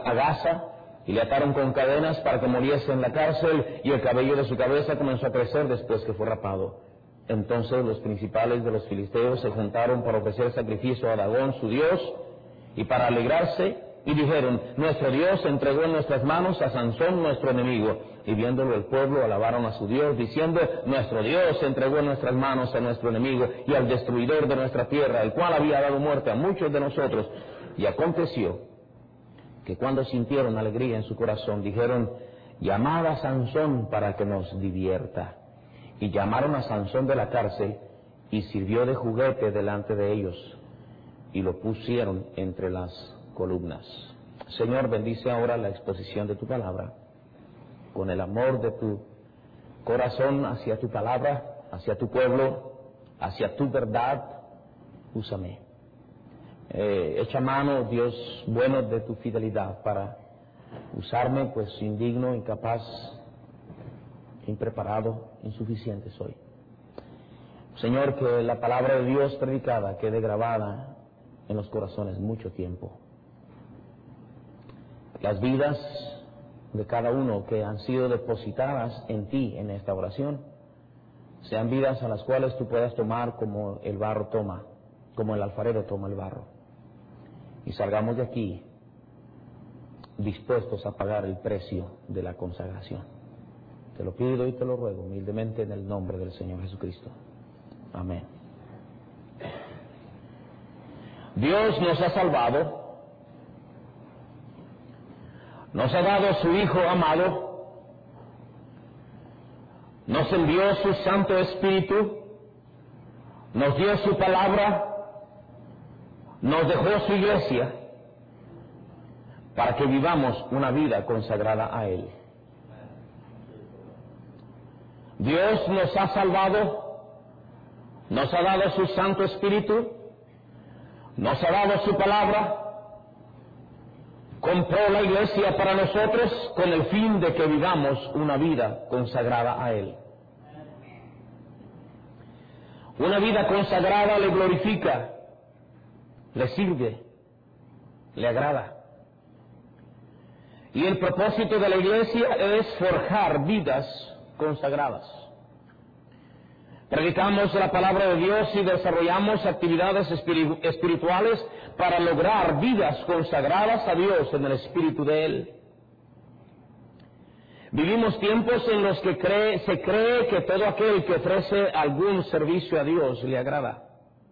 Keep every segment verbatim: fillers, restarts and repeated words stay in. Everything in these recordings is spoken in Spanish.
a Gaza y le ataron con cadenas para que muriese en la cárcel, y el cabello de su cabeza comenzó a crecer después que fue rapado. Entonces los principales de los filisteos se juntaron para ofrecer sacrificio a Dagón, su dios, y para alegrarse, y dijeron: nuestro Dios entregó en nuestras manos a Sansón, nuestro enemigo. Y viéndolo el pueblo, alabaron a su Dios, diciendo: nuestro Dios entregó en nuestras manos a nuestro enemigo y al destruidor de nuestra tierra, el cual había dado muerte a muchos de nosotros. Y aconteció que cuando sintieron alegría en su corazón, dijeron: llamad a Sansón para que nos divierta. Y llamaron a Sansón de la cárcel, y sirvió de juguete delante de ellos, y lo pusieron entre las columnas. Señor, bendice ahora la exposición de tu palabra, con el amor de tu corazón hacia tu palabra, hacia tu pueblo, hacia tu verdad. Úsame. Eh, echa mano, Dios bueno, de tu fidelidad para usarme, pues indigno, incapaz, impreparado, insuficiente soy. Señor, que la palabra de Dios predicada quede grabada en los corazones mucho tiempo. Las vidas de cada uno que han sido depositadas en ti en esta oración sean vidas a las cuales tú puedas tomar como el barro toma, como el alfarero toma el barro, y salgamos de aquí dispuestos a pagar el precio de la consagración. Te lo pido y te lo ruego humildemente en el nombre del Señor Jesucristo. Amén. Dios nos ha salvado, nos ha dado su Hijo amado, nos envió su Santo Espíritu, nos dio su palabra, nos dejó su iglesia para que vivamos una vida consagrada a Él. Dios nos ha salvado, nos ha dado su Santo Espíritu, nos ha dado su palabra, compró la iglesia para nosotros con el fin de que vivamos una vida consagrada a Él. Una vida consagrada le glorifica, le sirve, le agrada. Y el propósito de la iglesia es forjar vidas consagradas. Predicamos la palabra de Dios y desarrollamos actividades espirituales para lograr vidas consagradas a Dios en el Espíritu de Él. Vivimos tiempos en los que cree, se cree que todo aquel que ofrece algún servicio a Dios le agrada.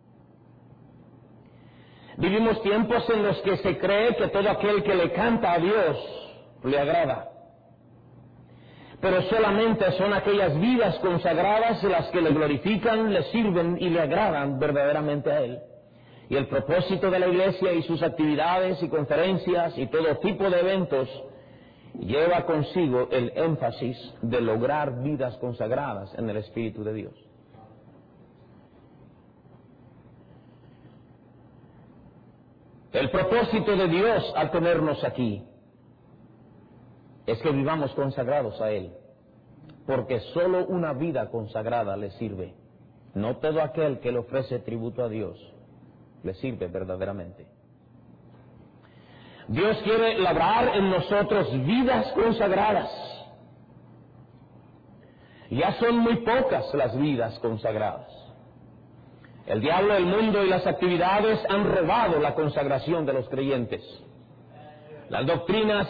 Vivimos tiempos en los que se cree que todo aquel que le canta a Dios le agrada. Pero solamente son aquellas vidas consagradas las que le glorifican, le sirven y le agradan verdaderamente a Él. Y el propósito de la iglesia y sus actividades y conferencias y todo tipo de eventos lleva consigo el énfasis de lograr vidas consagradas en el Espíritu de Dios. El propósito de Dios al tenernos aquí es que vivamos consagrados a Él, porque solo una vida consagrada le sirve. No todo aquel que le ofrece tributo a Dios le sirve verdaderamente. Dios quiere labrar en nosotros vidas consagradas. Ya son muy pocas las vidas consagradas. El diablo, el mundo y las actividades han robado la consagración de los creyentes. Las doctrinas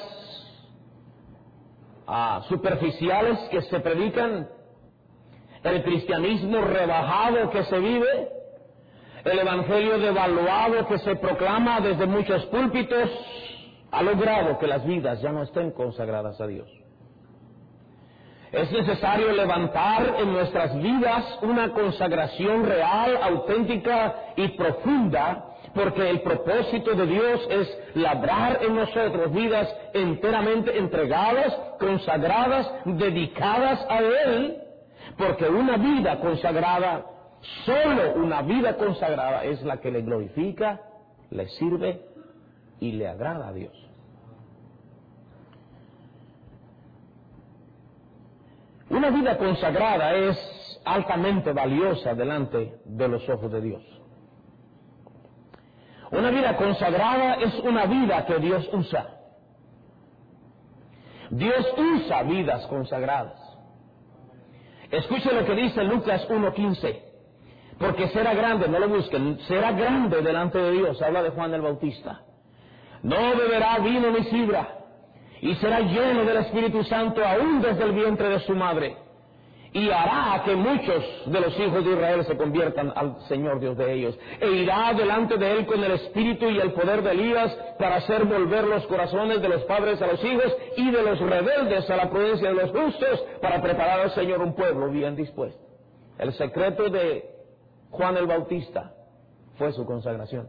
ah, superficiales que se predican, el cristianismo rebajado que se vive, el evangelio devaluado que se proclama desde muchos púlpitos, ha logrado que las vidas ya no estén consagradas a Dios. Es necesario levantar en nuestras vidas una consagración real, auténtica y profunda, porque el propósito de Dios es labrar en nosotros vidas enteramente entregadas, consagradas, dedicadas a Él, porque una vida consagrada, solo una vida consagrada es la que le glorifica, le sirve y le agrada a Dios. Una vida consagrada es altamente valiosa delante de los ojos de Dios. Una vida consagrada es una vida que Dios usa. Dios usa vidas consagradas. Escuche lo que dice Lucas uno quince. Porque será grande, no lo busquen, será grande delante de Dios. Habla de Juan el Bautista. No beberá vino ni sidra, y será lleno del Espíritu Santo aún desde el vientre de su madre. Y hará que muchos de los hijos de Israel se conviertan al Señor Dios de ellos. E irá delante de él con el espíritu y el poder de Elías para hacer volver los corazones de los padres a los hijos y de los rebeldes a la prudencia de los justos, para preparar al Señor un pueblo bien dispuesto. El secreto de Juan el Bautista fue su consagración.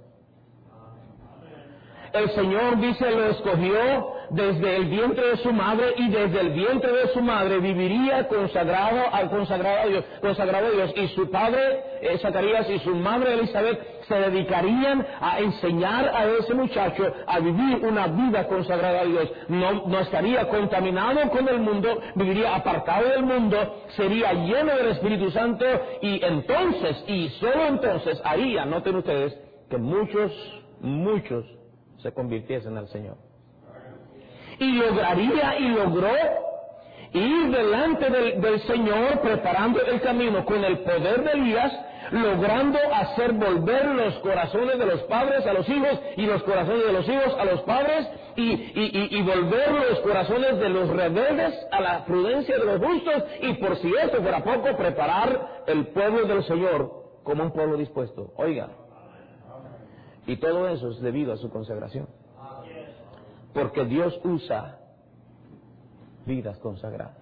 El Señor, dice, lo escogió desde el vientre de su madre, y desde el vientre de su madre viviría consagrado al consagrado a Dios, consagrado a Dios. Y su padre, eh, Zacarías, y su madre Elizabeth se dedicarían a enseñar a ese muchacho a vivir una vida consagrada a Dios. No, no estaría contaminado con el mundo, viviría apartado del mundo, sería lleno del Espíritu Santo, y entonces, y solo entonces, ahí anoten ustedes que muchos, muchos se convirtiesen al Señor. Y lograría y logró ir delante del, del Señor, preparando el camino con el poder de Elías, logrando hacer volver los corazones de los padres a los hijos, y los corazones de los hijos a los padres, y, y, y, y volver los corazones de los rebeldes a la prudencia de los justos, y por si esto fuera poco, preparar el pueblo del Señor como un pueblo dispuesto. Oiga, y todo eso es debido a su consagración. Porque Dios usa vidas consagradas.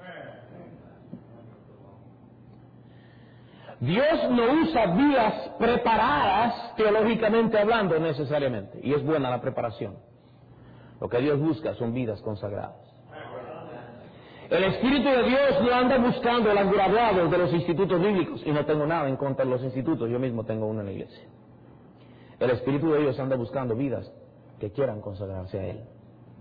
Dios no usa vidas preparadas teológicamente hablando necesariamente. Y es buena la preparación. Lo que Dios busca son vidas consagradas. El Espíritu de Dios no anda buscando los graduados de los institutos bíblicos. Y no tengo nada en contra de los institutos. Yo mismo tengo uno en la iglesia. El Espíritu de Dios anda buscando vidas que quieran consagrarse a Él.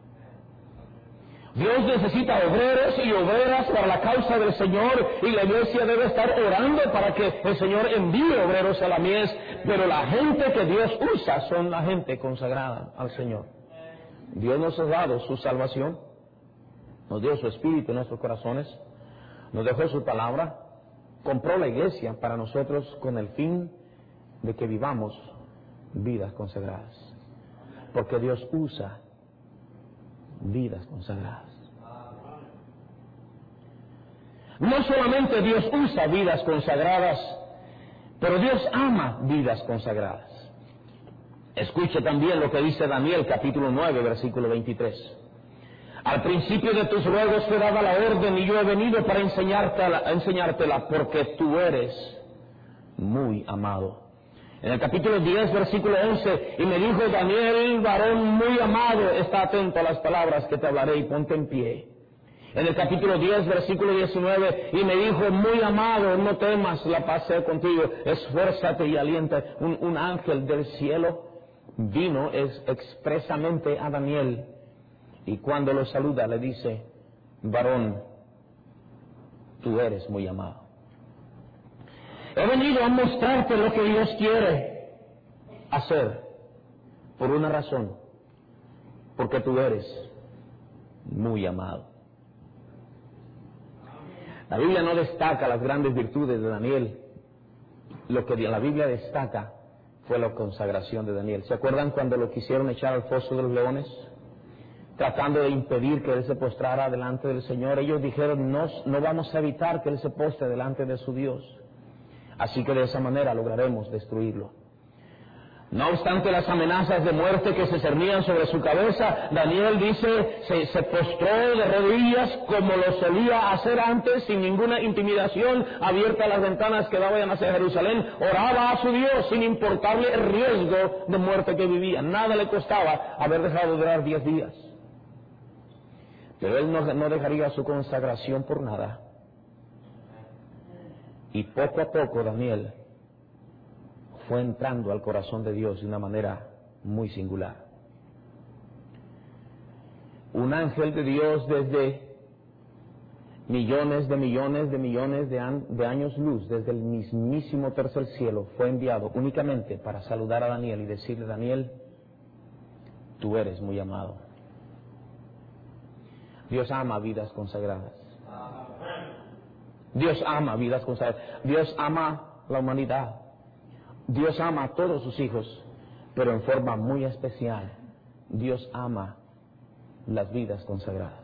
Dios necesita obreros y obreras para la causa del Señor, y la iglesia debe estar orando para que el Señor envíe obreros a la mies, pero la gente que Dios usa son la gente consagrada al Señor. Dios nos ha dado su salvación, nos dio su Espíritu en nuestros corazones, nos dejó su palabra, compró la iglesia para nosotros con el fin de que vivamos vidas consagradas, porque Dios usa vidas consagradas. No solamente Dios usa vidas consagradas, pero Dios ama vidas consagradas. Escuche también lo que dice Daniel capítulo nueve versículo veintitrés. Al principio de tus ruegos te daba la orden, y yo he venido para enseñártela, enseñártela, porque tú eres muy amado. En el capítulo diez, versículo once, y me dijo Daniel, varón muy amado, está atento a las palabras que te hablaré y ponte en pie. En el capítulo diez, versículo diecinueve, y me dijo, muy amado, no temas, la paz sea contigo, esfuérzate y alienta. Un, un ángel del cielo vino es, expresamente a Daniel, y cuando lo saluda le dice, varón, tú eres muy amado. He venido a mostrarte lo que Dios quiere hacer, por una razón, porque tú eres muy amado. La Biblia no destaca las grandes virtudes de Daniel. Lo que la Biblia destaca fue la consagración de Daniel. ¿Se acuerdan cuando lo quisieron echar al foso de los leones? Tratando de impedir que él se postrara delante del Señor. Ellos dijeron, no, no vamos a evitar que él se postre delante de su Dios. Así que de esa manera lograremos destruirlo. No obstante las amenazas de muerte que se cernían sobre su cabeza, Daniel dice, se, se postró de rodillas como lo solía hacer antes, sin ninguna intimidación, abiertas las ventanas que daban hacia Jerusalén, oraba a su Dios sin importarle el riesgo de muerte que vivía. Nada le costaba haber dejado de durar diez días. Pero él no, no dejaría su consagración por nada. Y poco a poco Daniel fue entrando al corazón de Dios de una manera muy singular. Un ángel de Dios desde millones de millones de millones de, an- de años luz, desde el mismísimo tercer cielo, fue enviado únicamente para saludar a Daniel y decirle, Daniel, tú eres muy amado. Dios ama vidas consagradas. Dios ama vidas consagradas. Dios ama la humanidad. Dios ama a todos sus hijos, pero en forma muy especial, Dios ama las vidas consagradas.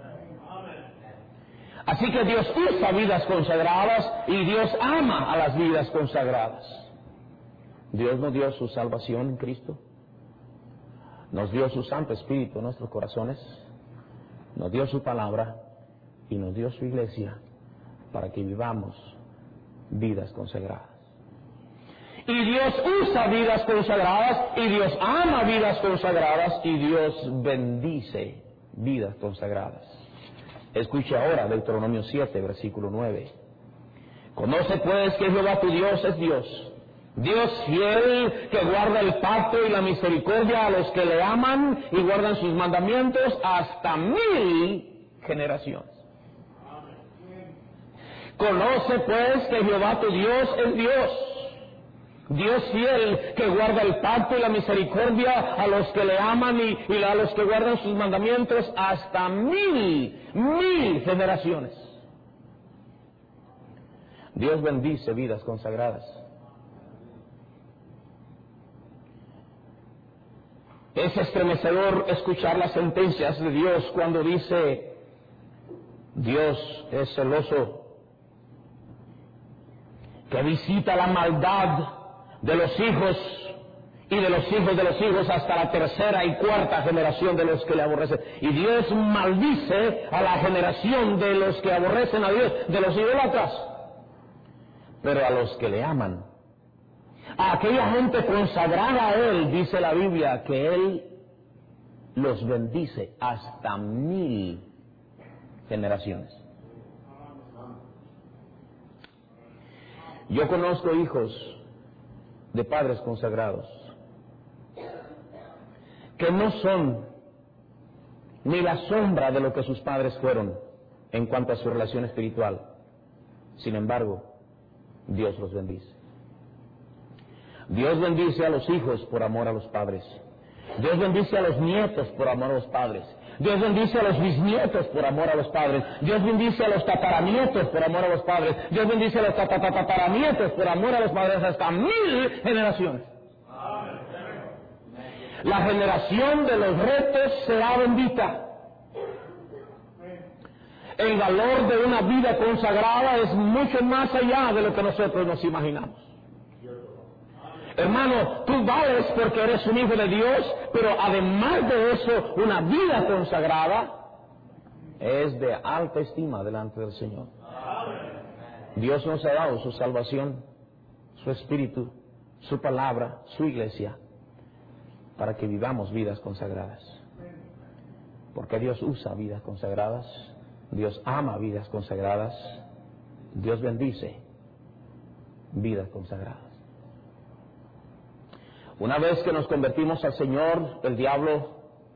Así que Dios usa vidas consagradas y Dios ama a las vidas consagradas. Dios nos dio su salvación en Cristo, nos dio su Santo Espíritu en nuestros corazones, nos dio su palabra y nos dio su iglesia para que vivamos vidas consagradas. Y Dios usa vidas consagradas, y Dios ama vidas consagradas, y Dios bendice vidas consagradas. Escuche ahora Deuteronomio siete, versículo nueve. Conoce pues que Jehová tu Dios es Dios, Dios fiel, que guarda el pacto y la misericordia a los que le aman y guardan sus mandamientos hasta mil generaciones. Conoce pues que Jehová tu Dios es Dios, Dios fiel, que guarda el pacto y la misericordia a los que le aman y, y a los que guardan sus mandamientos hasta mil, mil generaciones. Dios bendice vidas consagradas. Es estremecedor escuchar las sentencias de Dios cuando dice: Dios es celoso, que visita la maldad de los hijos y de los hijos de los hijos hasta la tercera y cuarta generación de los que le aborrecen. Y Dios maldice a la generación de los que aborrecen a Dios, de los idólatras. Pero a los que le aman, a aquella gente consagrada a Él, dice la Biblia, que Él los bendice hasta mil generaciones. Yo conozco hijos de padres consagrados que no son ni la sombra de lo que sus padres fueron en cuanto a su relación espiritual. Sin embargo, Dios los bendice. Dios bendice a los hijos por amor a los padres. Dios bendice a los nietos por amor a los padres. Dios bendice a los bisnietos por amor a los padres. Dios bendice a los tataranietos por amor a los padres. Dios bendice a los tataranietos por amor a los padres hasta mil generaciones. La generación de los retos será bendita. El valor de una vida consagrada es mucho más allá de lo que nosotros nos imaginamos. Hermano, tú vales porque eres un hijo de Dios, pero además de eso, una vida consagrada es de alta estima delante del Señor. Dios nos ha dado su salvación, su Espíritu, su palabra, su iglesia, para que vivamos vidas consagradas. Porque Dios usa vidas consagradas, Dios ama vidas consagradas, Dios bendice vidas consagradas. Una vez que nos convertimos al Señor, el diablo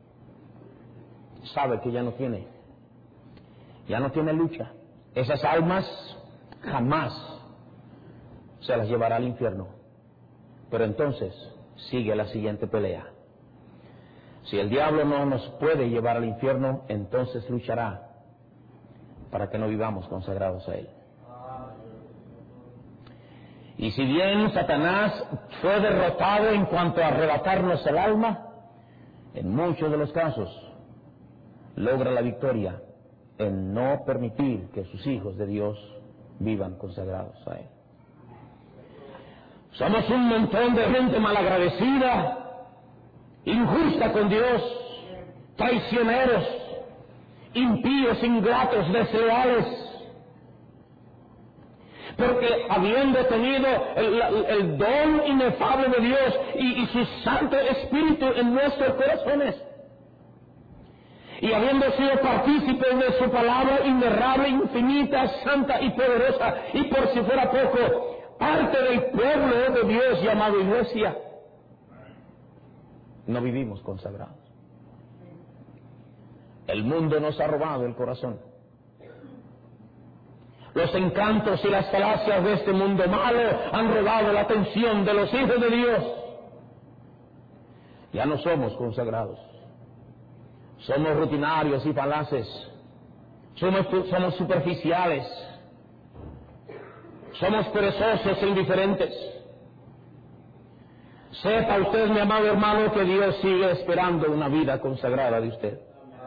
sabe que ya no tiene, ya no tiene lucha. Esas almas jamás se las llevará al infierno. Pero entonces sigue la siguiente pelea. Si el diablo no nos puede llevar al infierno, entonces luchará para que no vivamos consagrados a Él. Y si bien Satanás fue derrotado en cuanto a arrebatarnos el alma, en muchos de los casos logra la victoria en no permitir que sus hijos de Dios vivan consagrados a Él. Somos un montón de gente malagradecida, injusta con Dios, traicioneros, impíos, ingratos, desleales. Porque habiendo tenido el, el don inefable de Dios y, y su Santo Espíritu en nuestros corazones, y habiendo sido partícipes de su palabra innerrable, infinita, santa y poderosa, y por si fuera poco, parte del pueblo de Dios llamado iglesia, no vivimos consagrados. El mundo nos ha robado el corazón. Los encantos y las falacias de este mundo malo han robado la atención de los hijos de Dios. Ya no somos consagrados. Somos rutinarios y falaces, Somos, somos superficiales. Somos perezosos e indiferentes. Sepa usted, mi amado hermano, que Dios sigue esperando una vida consagrada de usted.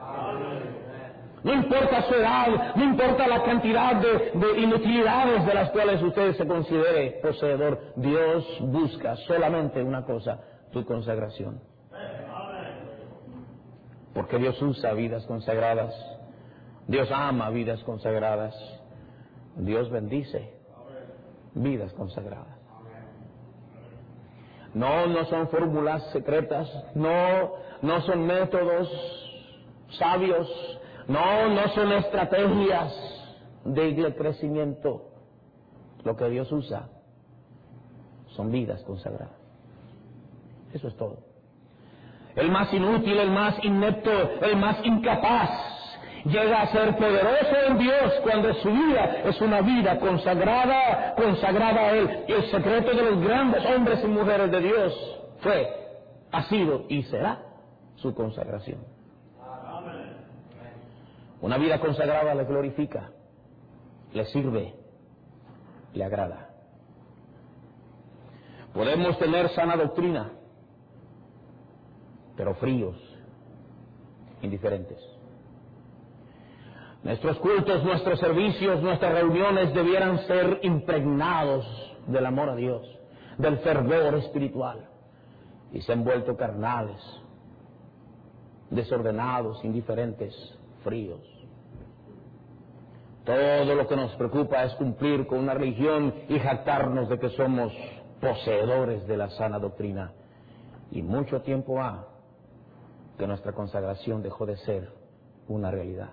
No importa su edad, no importa la cantidad de, de inutilidades de las cuales usted se considere poseedor, Dios busca solamente una cosa, tu consagración. Porque Dios usa vidas consagradas, Dios ama vidas consagradas, Dios bendice vidas consagradas. No, no son fórmulas secretas, no, no son métodos sabios, no, no son estrategias de crecimiento. Lo que Dios usa son vidas consagradas. Eso es todo. El más inútil, el más inepto, el más incapaz llega a ser poderoso en Dios cuando su vida es una vida consagrada, consagrada a Él. Y el secreto de los grandes hombres y mujeres de Dios fue, ha sido y será su consagración. Una vida consagrada le glorifica, le sirve, le agrada. Podemos tener sana doctrina, pero fríos, indiferentes. Nuestros cultos, nuestros servicios, nuestras reuniones debieran ser impregnados del amor a Dios, del fervor espiritual, y se han vuelto carnales, desordenados, indiferentes, fríos. Todo lo que nos preocupa es cumplir con una religión y jactarnos de que somos poseedores de la sana doctrina. Y mucho tiempo ha que nuestra consagración dejó de ser una realidad.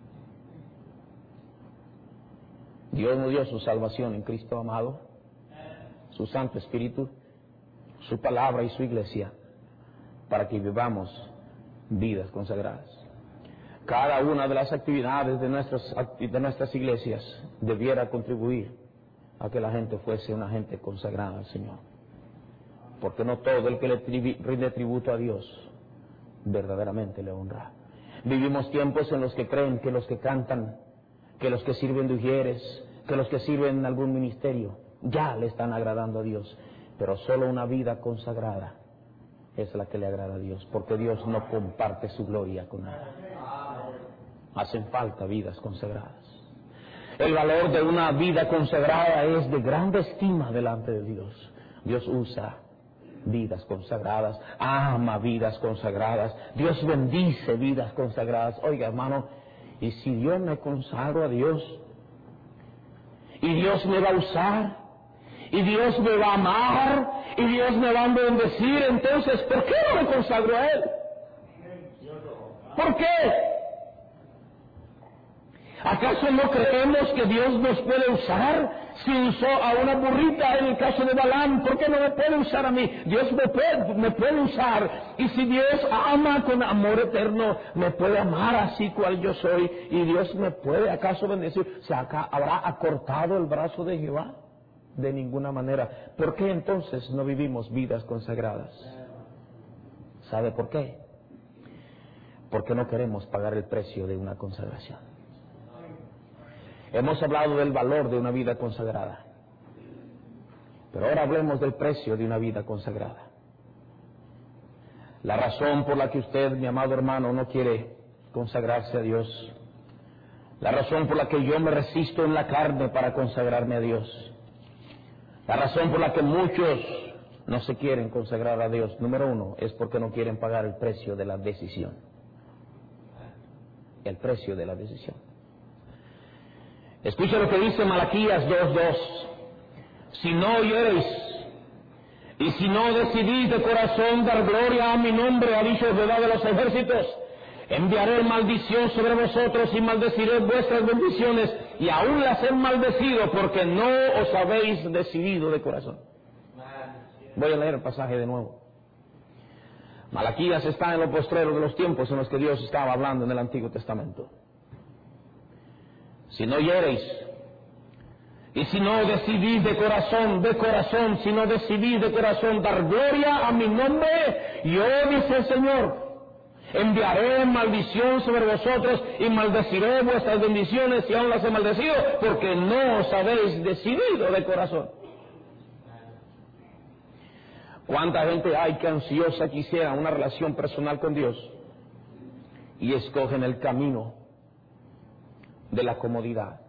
Dios nos dio su salvación en Cristo amado, su Santo Espíritu, su palabra y su iglesia, para que vivamos vidas consagradas. Cada una de las actividades de nuestras, de nuestras iglesias debiera contribuir a que la gente fuese una gente consagrada al Señor. Porque no todo el que le tribu, rinde tributo a Dios verdaderamente le honra. Vivimos tiempos en los que creen que los que cantan, que los que sirven de ujieres, que los que sirven en algún ministerio, ya le están agradando a Dios. Pero solo una vida consagrada es la que le agrada a Dios, porque Dios no comparte su gloria con nada. Hacen falta vidas consagradas. El valor de una vida consagrada es de grande estima delante de Dios. Dios usa vidas consagradas, ama vidas consagradas, Dios bendice vidas consagradas. Oiga, hermano, y si yo me consagro a Dios, y Dios me va a usar, y Dios me va a amar, y Dios me va a bendecir, entonces, ¿por qué no me consagro a Él? ¿Por qué? ¿Acaso no creemos que Dios nos puede usar? Si usó a una burrita en el caso de Balaam, ¿por qué no me puede usar a mí? Dios me puede, me puede usar. Y si Dios ama con amor eterno, me puede amar así cual yo soy. Y Dios me puede acaso bendecir. ¿Se acá habrá acortado el brazo de Jehová? De ninguna manera. ¿Por qué entonces no vivimos vidas consagradas? ¿Sabe por qué? Porque no queremos pagar el precio de una consagración. Hemos hablado del valor de una vida consagrada, pero ahora hablemos del precio de una vida consagrada. La razón por la que usted, mi amado hermano, no quiere consagrarse a Dios, la razón por la que yo me resisto en la carne para consagrarme a Dios, la razón por la que muchos no se quieren consagrar a Dios, número uno, es porque no quieren pagar el precio de la decisión. El precio de la decisión. Escucha lo que dice Malaquías dos dos. Si no oyereis, y si no decidís de corazón dar gloria a mi nombre, ha dicho Jehová de los ejércitos, enviaré maldición sobre vosotros y maldeciré vuestras bendiciones, y aún las he maldecido porque no os habéis decidido de corazón. Voy a leer el pasaje de nuevo. Malaquías está en los postreros de los tiempos en los que Dios estaba hablando en el Antiguo Testamento. Si no oyereis, y si no decidís de corazón, de corazón, si no decidís de corazón dar gloria a mi nombre, yo, dice el Señor, Enviaré maldición sobre vosotros y maldeciré vuestras bendiciones si aún las he maldecido, porque no os habéis decidido de corazón. ¿Cuánta gente hay que ansiosa quisiera una relación personal con Dios y escogen el camino de la comodidad?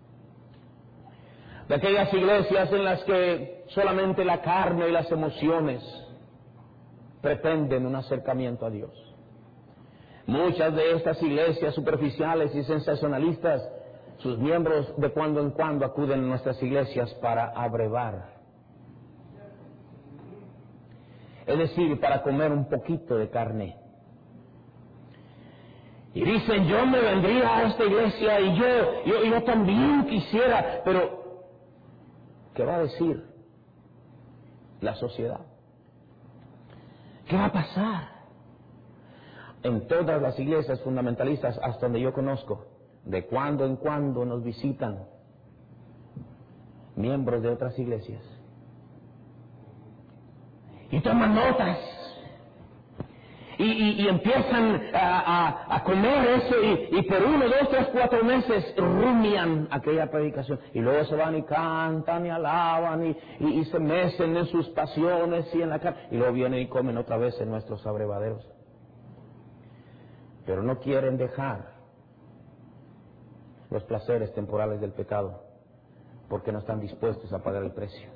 De aquellas iglesias en las que solamente la carne y las emociones pretenden un acercamiento a Dios. Muchas de estas iglesias superficiales y sensacionalistas, sus miembros de cuando en cuando acuden a nuestras iglesias para abrevar. Es decir, para comer un poquito de carne. Y dicen, yo me vendría a esta iglesia y yo, yo, yo también quisiera, pero ¿qué va a decir la sociedad? ¿Qué va a pasar? En todas las iglesias fundamentalistas, hasta donde yo conozco, de cuando en cuando nos visitan miembros de otras iglesias y toman notas y, y, y empiezan a, a, a comer eso y, y por uno, dos, tres, cuatro meses rumian aquella predicación y luego se van y cantan y alaban y, y, y se mecen en sus pasiones y en la carne y luego vienen y comen otra vez en nuestros abrevaderos. Pero no quieren dejar los placeres temporales del pecado porque no están dispuestos a pagar el precio.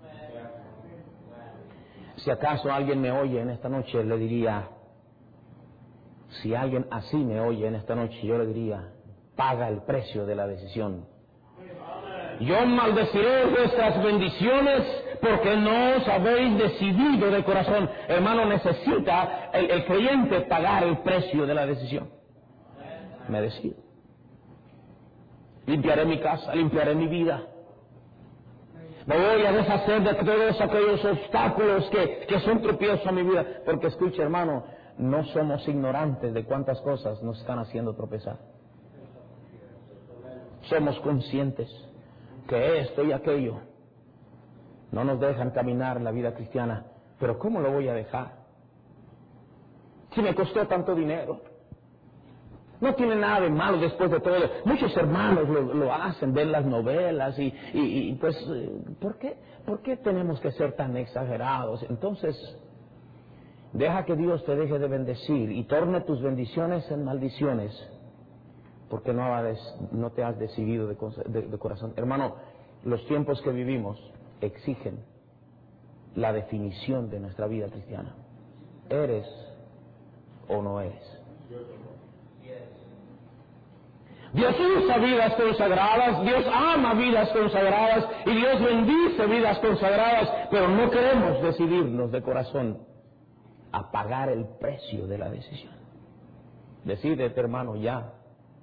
Si acaso alguien me oye en esta noche, le diría, si alguien así me oye en esta noche, yo le diría, paga el precio de la decisión. Yo maldeciré vuestras bendiciones porque no os habéis decidido de corazón. Hermano, necesita el, el creyente pagar el precio de la decisión. Me decido. Limpiaré mi casa, limpiaré mi vida. Me voy a deshacer de todos aquellos obstáculos que, que son tropiezos a mi vida. Porque escuche, hermano, no somos ignorantes de cuántas cosas nos están haciendo tropezar. Somos conscientes que esto y aquello no nos dejan caminar en la vida cristiana. Pero ¿cómo lo voy a dejar? Si me costó tanto dinero. No tiene nada de malo después de todo. Muchos hermanos lo, lo hacen, ven las novelas y, y, y pues, ¿por qué, ¿por qué tenemos que ser tan exagerados? Entonces, deja que Dios te deje de bendecir y torne tus bendiciones en maldiciones, porque no, has, no te has decidido de, de, de corazón. Hermano, los tiempos que vivimos exigen la definición de nuestra vida cristiana. ¿Eres o no eres? Dios usa vidas consagradas, Dios ama vidas consagradas y Dios bendice vidas consagradas, pero no queremos decidirnos de corazón a pagar el precio de la decisión. Decídete, hermano, ya.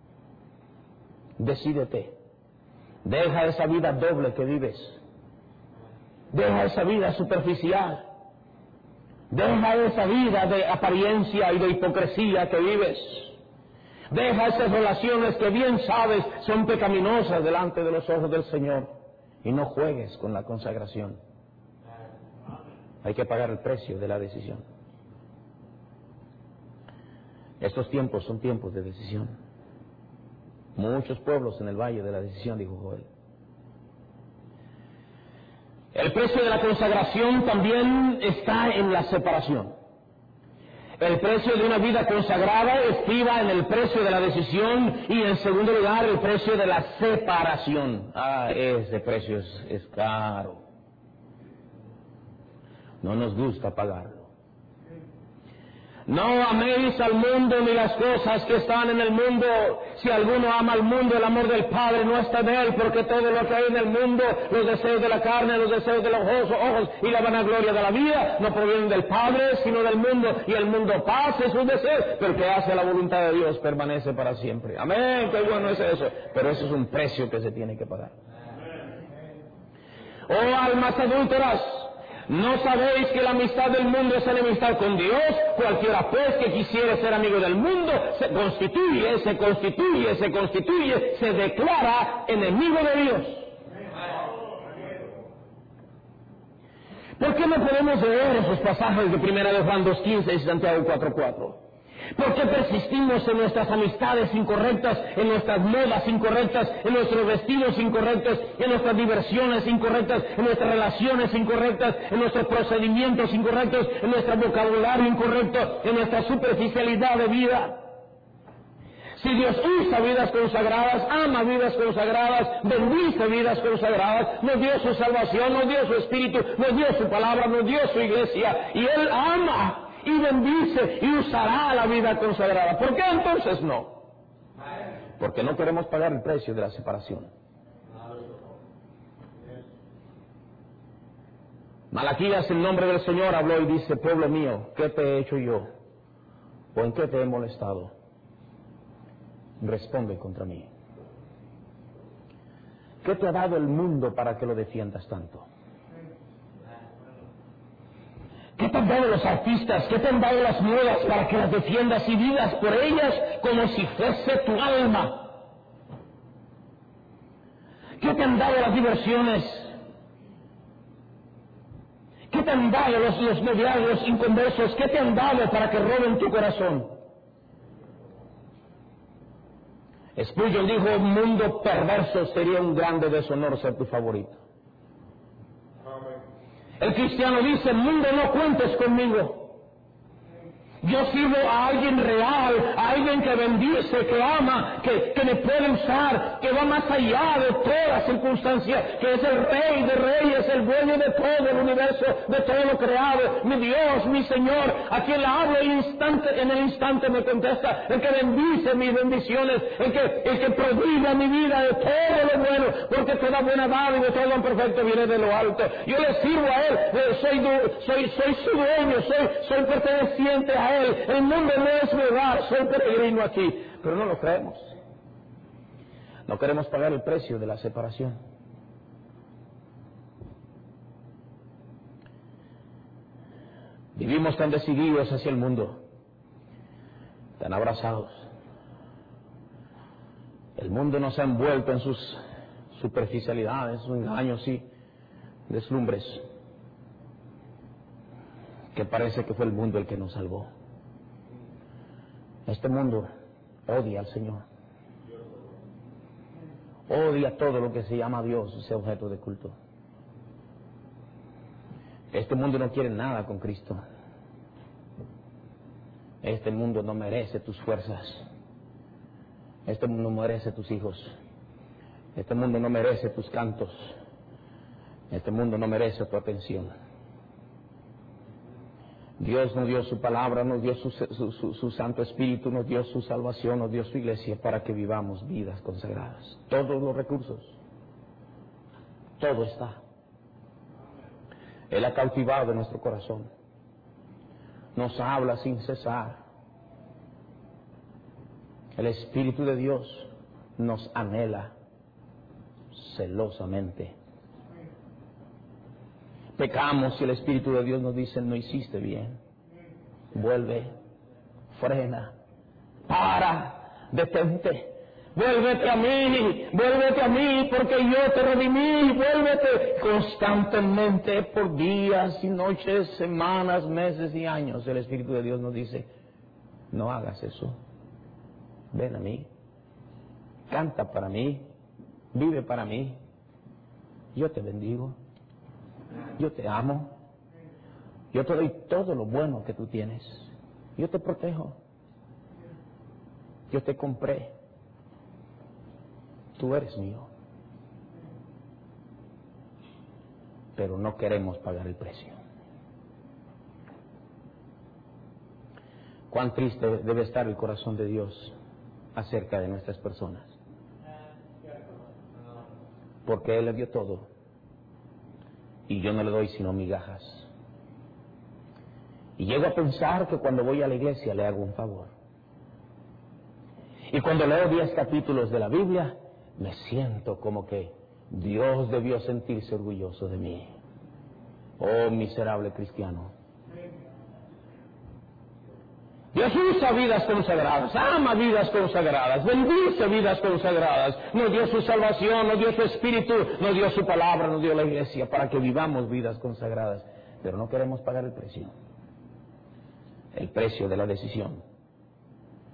Decídete. Deja esa vida doble que vives. Deja esa vida superficial. Deja esa vida de apariencia y de hipocresía que vives. Deja esas relaciones que bien sabes son pecaminosas delante de los ojos del Señor. Y no juegues con la consagración. Hay que pagar el precio de la decisión. Estos tiempos son tiempos de decisión. Muchos pueblos en el valle de la decisión, dijo Joel. El precio de la consagración también está en la separación. El precio de una vida consagrada estriba en el precio de la decisión y en segundo lugar el precio de la separación. Ah, ese precio es, es caro. No nos gusta pagarlo. No améis al mundo ni las cosas que están en el mundo. Si alguno ama al mundo, el amor del Padre no está en él, porque todo lo que hay en el mundo, los deseos de la carne, los deseos de los ojos, ojos y la vanagloria de la vida, no provienen del Padre, sino del mundo. Y el mundo pasa sus deseos, pero el que hace la voluntad de Dios permanece para siempre. Amén, qué bueno es eso. Pero eso es un precio que se tiene que pagar. Oh almas adúlteras, ¿no sabéis que la amistad del mundo es enemistad con Dios? Cualquiera pues que quisiere ser amigo del mundo, se constituye, se constituye, se constituye, se declara enemigo de Dios. ¿Por qué no podemos leer esos pasajes de Primera de Juan dos quince y Santiago cuatro cuatro? ¿Por qué persistimos en nuestras amistades incorrectas, en nuestras modas incorrectas, en nuestros vestidos incorrectos, en nuestras diversiones incorrectas, en nuestras relaciones incorrectas, en nuestros procedimientos incorrectos, en nuestro vocabulario incorrecto, en nuestra superficialidad de vida? Si Dios usa vidas consagradas, ama vidas consagradas, bendice vidas consagradas, nos dio su salvación, nos dio su Espíritu, nos dio su palabra, nos dio su iglesia, y Él ama y bendice y usará la vida consagrada. ¿Por qué entonces no? Porque no queremos pagar el precio de la separación. Malaquías, en nombre del Señor, habló y dice: pueblo mío, ¿qué te he hecho yo? ¿O en qué te he molestado? Responde contra mí. ¿Qué te ha dado el mundo para que lo defiendas tanto? ¿Qué te han dado los artistas? ¿Qué te han dado las modas para que las defiendas y vivas por ellas como si fuese tu alma? ¿Qué te han dado las diversiones? ¿Qué te han dado los, los noviazgos inconversos? ¿Qué te han dado para que roben tu corazón? Spurgeon dijo: un mundo perverso sería un grande deshonor ser tu favorito. El cristiano dice: mundo, no cuentes conmigo. Yo sirvo a alguien real, a alguien que bendice, que ama, que, que me puede usar, que va más allá de toda circunstancia, que es el Rey de Reyes, el dueño de todo el universo, de todo lo creado, mi Dios, mi Señor, a quien le hablo el instante, en el instante me contesta, el que bendice mis bendiciones, el que, el que prodiga mi vida de todo lo bueno, porque toda buena dádiva y todo lo perfecto viene de lo alto. Yo le sirvo a Él, soy, soy, soy su dueño, soy, soy perteneciente a Él. El mundo no es mi hogar, soy peregrino aquí, pero no lo creemos. No queremos pagar el precio de la separación. Vivimos tan decididos hacia el mundo, tan abrazados. El mundo nos ha envuelto en sus superficialidades, sus engaños y deslumbres, que parece que fue el mundo el que nos salvó. Este mundo odia al Señor, odia todo lo que se llama Dios, ese objeto de culto. Este mundo no quiere nada con Cristo. Este mundo no merece tus fuerzas. Este mundo no merece tus hijos. Este mundo no merece tus cantos. Este mundo no merece tu atención. Dios nos dio su palabra, nos dio su, su, su, su Santo Espíritu, nos dio su salvación, nos dio su iglesia para que vivamos vidas consagradas. Todos los recursos, todo está. Él ha cautivado nuestro corazón. Nos habla sin cesar. El Espíritu de Dios nos anhela celosamente. Pecamos y el Espíritu de Dios nos dice: no hiciste bien. Vuelve, frena, para, detente. Vuélvete a mí, vuélvete a mí, porque yo te redimí. Vuélvete constantemente por días y noches, semanas, meses y años. El Espíritu de Dios nos dice: no hagas eso. Ven a mí, canta para mí, vive para mí. Yo te bendigo. Yo te amo. Yo te doy todo lo bueno que tú tienes. Yo te protejo. Yo te compré. Tú eres mío. Pero no queremos pagar el precio. Cuán triste debe estar el corazón de Dios acerca de nuestras personas. Porque Él le dio todo. Y yo no le doy sino migajas. Y llego a pensar que cuando voy a la iglesia le hago un favor. Y cuando leo diez capítulos de la Biblia, me siento como que Dios debió sentirse orgulloso de mí. Oh, miserable cristiano. Dios usa vidas consagradas, ama vidas consagradas, bendice vidas consagradas. Nos dio su salvación, nos dio su Espíritu, nos dio su palabra, nos dio la iglesia para que vivamos vidas consagradas. Pero no queremos pagar el precio. El precio de la decisión.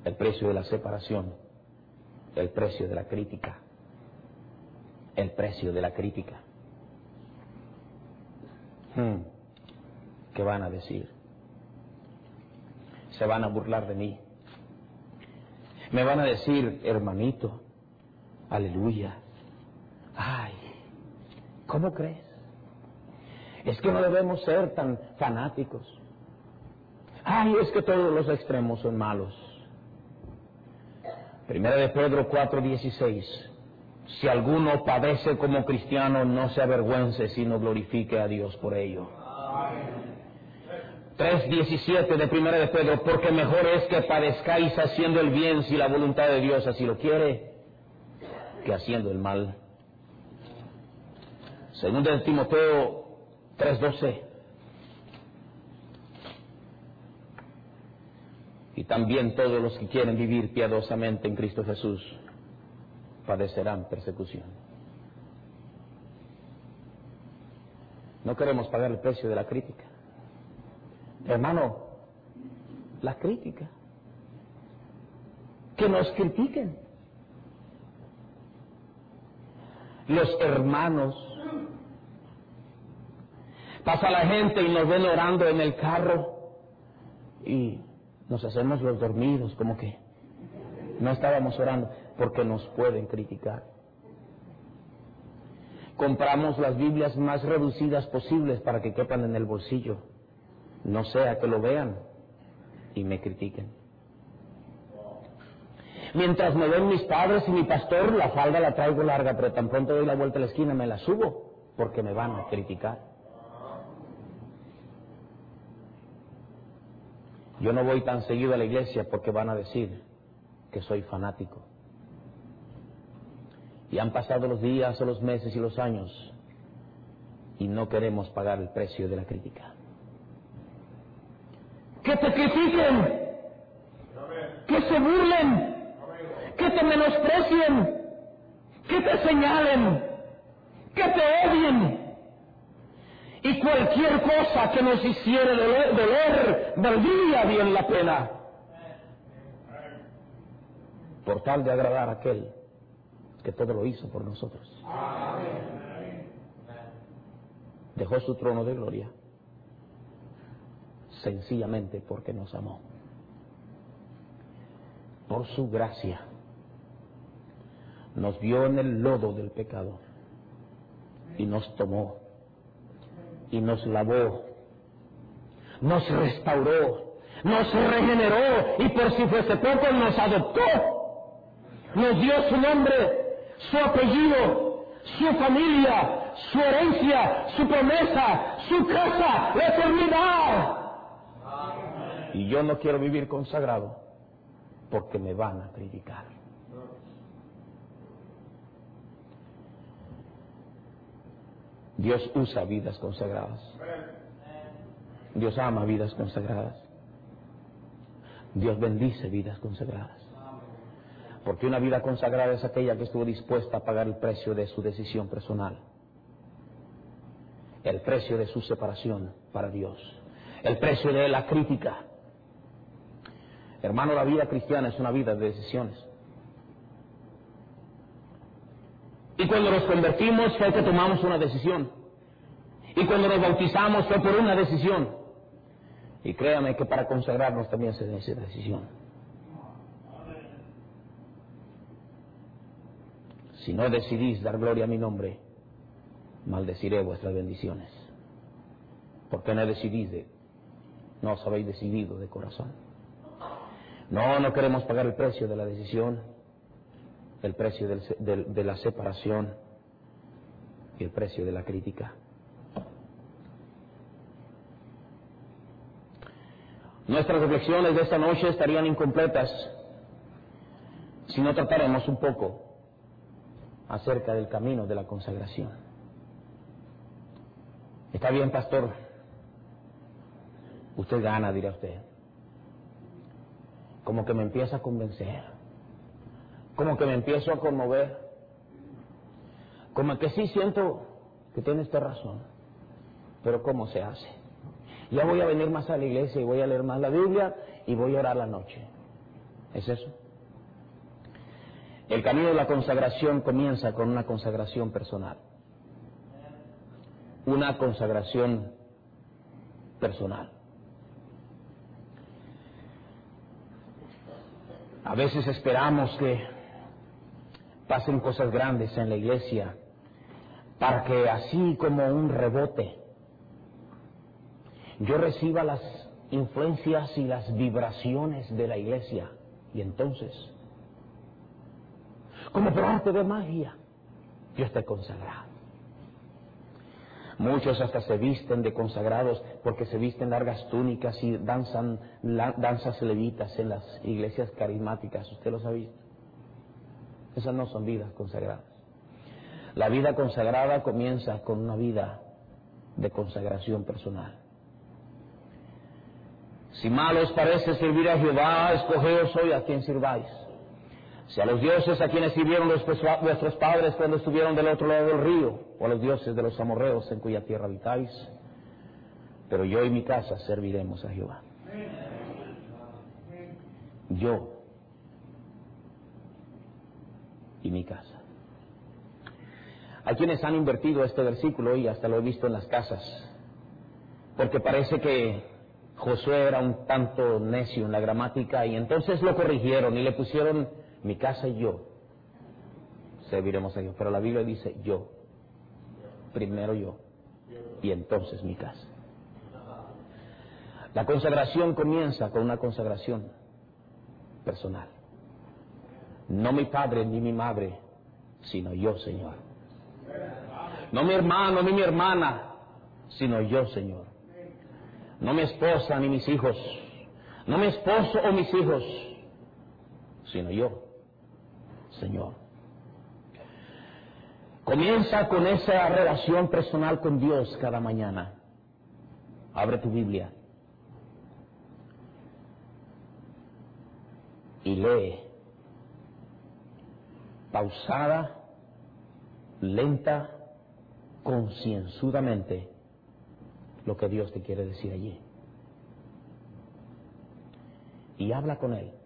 el precio de la separación, el precio de la crítica, el precio de la crítica. Hmm. ¿Qué van a decir? Se van a burlar de mí. Me van a decir, hermanito, aleluya. Ay, ¿cómo crees? Es que no debemos ser tan fanáticos. Ay, es que todos los extremos son malos. Primera de Pedro cuatro dieciséis. Si alguno padece como cristiano, no se avergüence, sino glorifique a Dios por ello. tres diecisiete de Primera de Pedro. Porque mejor es que padezcáis haciendo el bien, si la voluntad de Dios así lo quiere, que haciendo el mal. Segunda de Timoteo tres doce. Y también todos los que quieren vivir piadosamente en Cristo Jesús padecerán persecución. No queremos pagar el precio de la crítica. Hermano, la crítica. Que nos critiquen. Los hermanos. Pasa la gente y nos ven orando en el carro y nos hacemos los dormidos, como que no estábamos orando, porque nos pueden criticar. Compramos las Biblias más reducidas posibles para que quepan en el bolsillo, no sea que lo vean y me critiquen. Mientras me ven mis padres y mi pastor, la falda la traigo larga, pero tan pronto doy la vuelta a la esquina me la subo, porque me van a criticar. Yo no voy tan seguido a la iglesia porque van a decir que soy fanático. Y han pasado los días o los meses y los años y no queremos pagar el precio de la crítica. Que te critiquen, que se burlen, que te menosprecien, que te señalen, que te odien. Y cualquier cosa que nos hiciera doler, doler, valdría bien la pena, por tal de agradar a aquel que todo lo hizo por nosotros. Dejó su trono de gloria, sencillamente porque nos amó. Por su gracia, nos vio en el lodo del pecado y nos tomó. Y nos lavó, nos restauró, nos regeneró y por si fuese poco nos adoptó, nos dio su nombre, su apellido, su familia, su herencia, su promesa, su casa, la eternidad. Y yo no quiero vivir consagrado porque me van a criticar. Dios usa vidas consagradas. Dios ama vidas consagradas. Dios bendice vidas consagradas. Porque una vida consagrada es aquella que estuvo dispuesta a pagar el precio de su decisión personal. El precio de su separación para Dios. El precio de la crítica. Hermano, la vida cristiana es una vida de decisiones. Y cuando nos convertimos fue que tomamos una decisión. Y cuando nos bautizamos fue por una decisión. Y créame que para consagrarnos también se necesita decisión. Si no decidís dar gloria a mi nombre, maldeciré vuestras bendiciones. Porque no decidís de, no os habéis decidido de corazón. No, no queremos pagar el precio de la decisión. El precio del, del, de la separación y el precio de la crítica. Nuestras reflexiones de esta noche estarían incompletas si no trataremos un poco acerca del camino de la consagración. Está bien, pastor, usted gana, dirá usted. Como que me empieza a convencer. Como que me empiezo a conmover. Como que sí siento que tiene esta razón. Pero ¿cómo se hace? Ya voy a venir más a la iglesia y voy a leer más la Biblia y voy a orar la noche. Es eso. El camino de la consagración comienza con una consagración personal. Una consagración personal. A veces esperamos que pasen cosas grandes en la iglesia para que así como un rebote yo reciba las influencias y las vibraciones de la iglesia y entonces, como por arte de magia, yo estoy consagrado. Muchos hasta se visten de consagrados porque se visten largas túnicas y danzan la, danzas levitas en las iglesias carismáticas. ¿Usted los ha visto? Esas no son vidas consagradas. La vida consagrada comienza con una vida de consagración personal. Si mal os parece servir a Jehová, escogeos hoy a quien sirváis. Si a los dioses a quienes sirvieron vuestros padres cuando estuvieron del otro lado del río, o a los dioses de los amorreos en cuya tierra habitáis, pero yo y mi casa serviremos a Jehová. Yo y mi casa. Hay quienes han invertido este versículo y hasta lo he visto en las casas, porque parece que Josué era un tanto necio en la gramática y entonces lo corrigieron y le pusieron mi casa y yo serviremos a Dios. Pero la Biblia dice yo, primero yo y entonces mi casa. La consagración comienza con una consagración personal. No mi padre ni mi madre, sino yo, Señor. No mi hermano ni mi hermana, sino yo, Señor. No mi esposa ni mis hijos, no mi esposo o mis hijos, sino yo, Señor. Comienza con esa relación personal con Dios cada mañana. Abre tu Biblia y lee pausada, lenta, concienzudamente lo que Dios te quiere decir allí. Y habla con Él.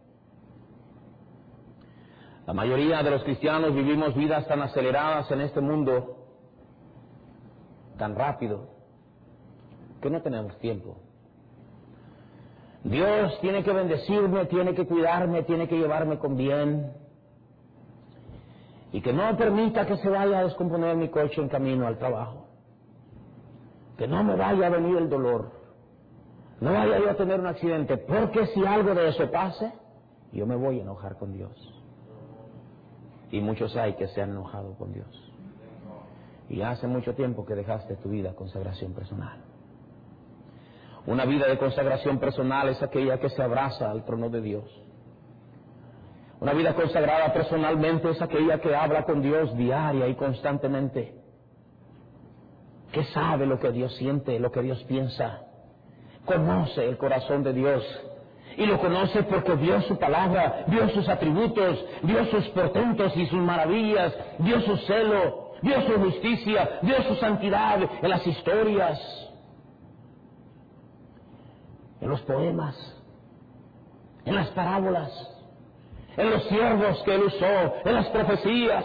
La mayoría de los cristianos vivimos vidas tan aceleradas en este mundo, tan rápido, que no tenemos tiempo. Dios tiene que bendecirme, tiene que cuidarme, tiene que llevarme con bien. Y que no permita que se vaya a descomponer mi coche en camino al trabajo. Que no me vaya a venir el dolor. No vaya yo a tener un accidente. Porque si algo de eso pase, yo me voy a enojar con Dios. Y muchos hay que se han enojado con Dios. Y hace mucho tiempo que dejaste tu vida de consagración personal. Una vida de consagración personal es aquella que se abraza al trono de Dios. Una vida consagrada personalmente es aquella que habla con Dios diaria y constantemente. Que sabe lo que Dios siente, lo que Dios piensa. Conoce el corazón de Dios. Y lo conoce porque vio su palabra, vio sus atributos, vio sus portentos y sus maravillas, vio su celo, vio su justicia, vio su santidad en las historias, en los poemas, en las parábolas, en los siervos que Él usó, en las profecías.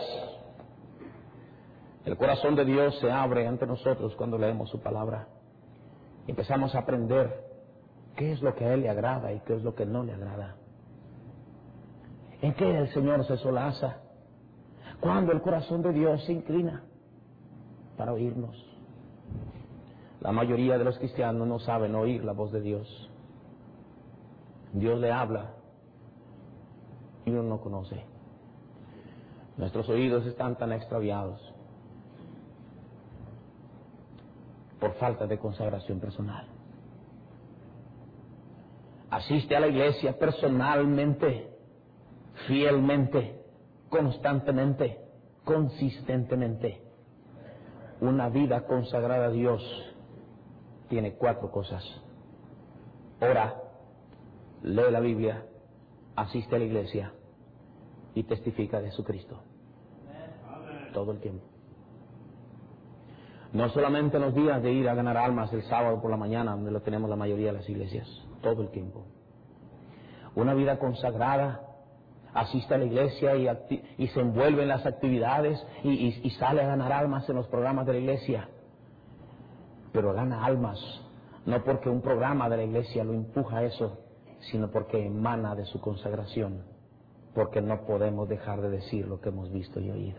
El corazón de Dios se abre ante nosotros cuando leemos su palabra. Y empezamos a aprender qué es lo que a Él le agrada y qué es lo que no le agrada. ¿En qué el Señor se solaza? Cuando el corazón de Dios se inclina para oírnos. La mayoría de los cristianos no saben oír la voz de Dios. Dios le habla y uno no conoce. Nuestros oídos están tan extraviados por falta de consagración personal. Asiste a la iglesia personalmente, fielmente, constantemente, consistentemente. Una vida consagrada a Dios tiene cuatro cosas. Ora, lee la Biblia, asiste a la iglesia y testifica de Jesucristo. Todo el tiempo. No solamente en los días de ir a ganar almas el sábado por la mañana, donde lo tenemos la mayoría de las iglesias, todo el tiempo. Una vida consagrada asiste a la iglesia y, acti- y se envuelve en las actividades y, y, y sale a ganar almas en los programas de la iglesia. Pero gana almas no porque un programa de la iglesia lo empuja a eso, sino porque emana de su consagración, porque no podemos dejar de decir lo que hemos visto y oído.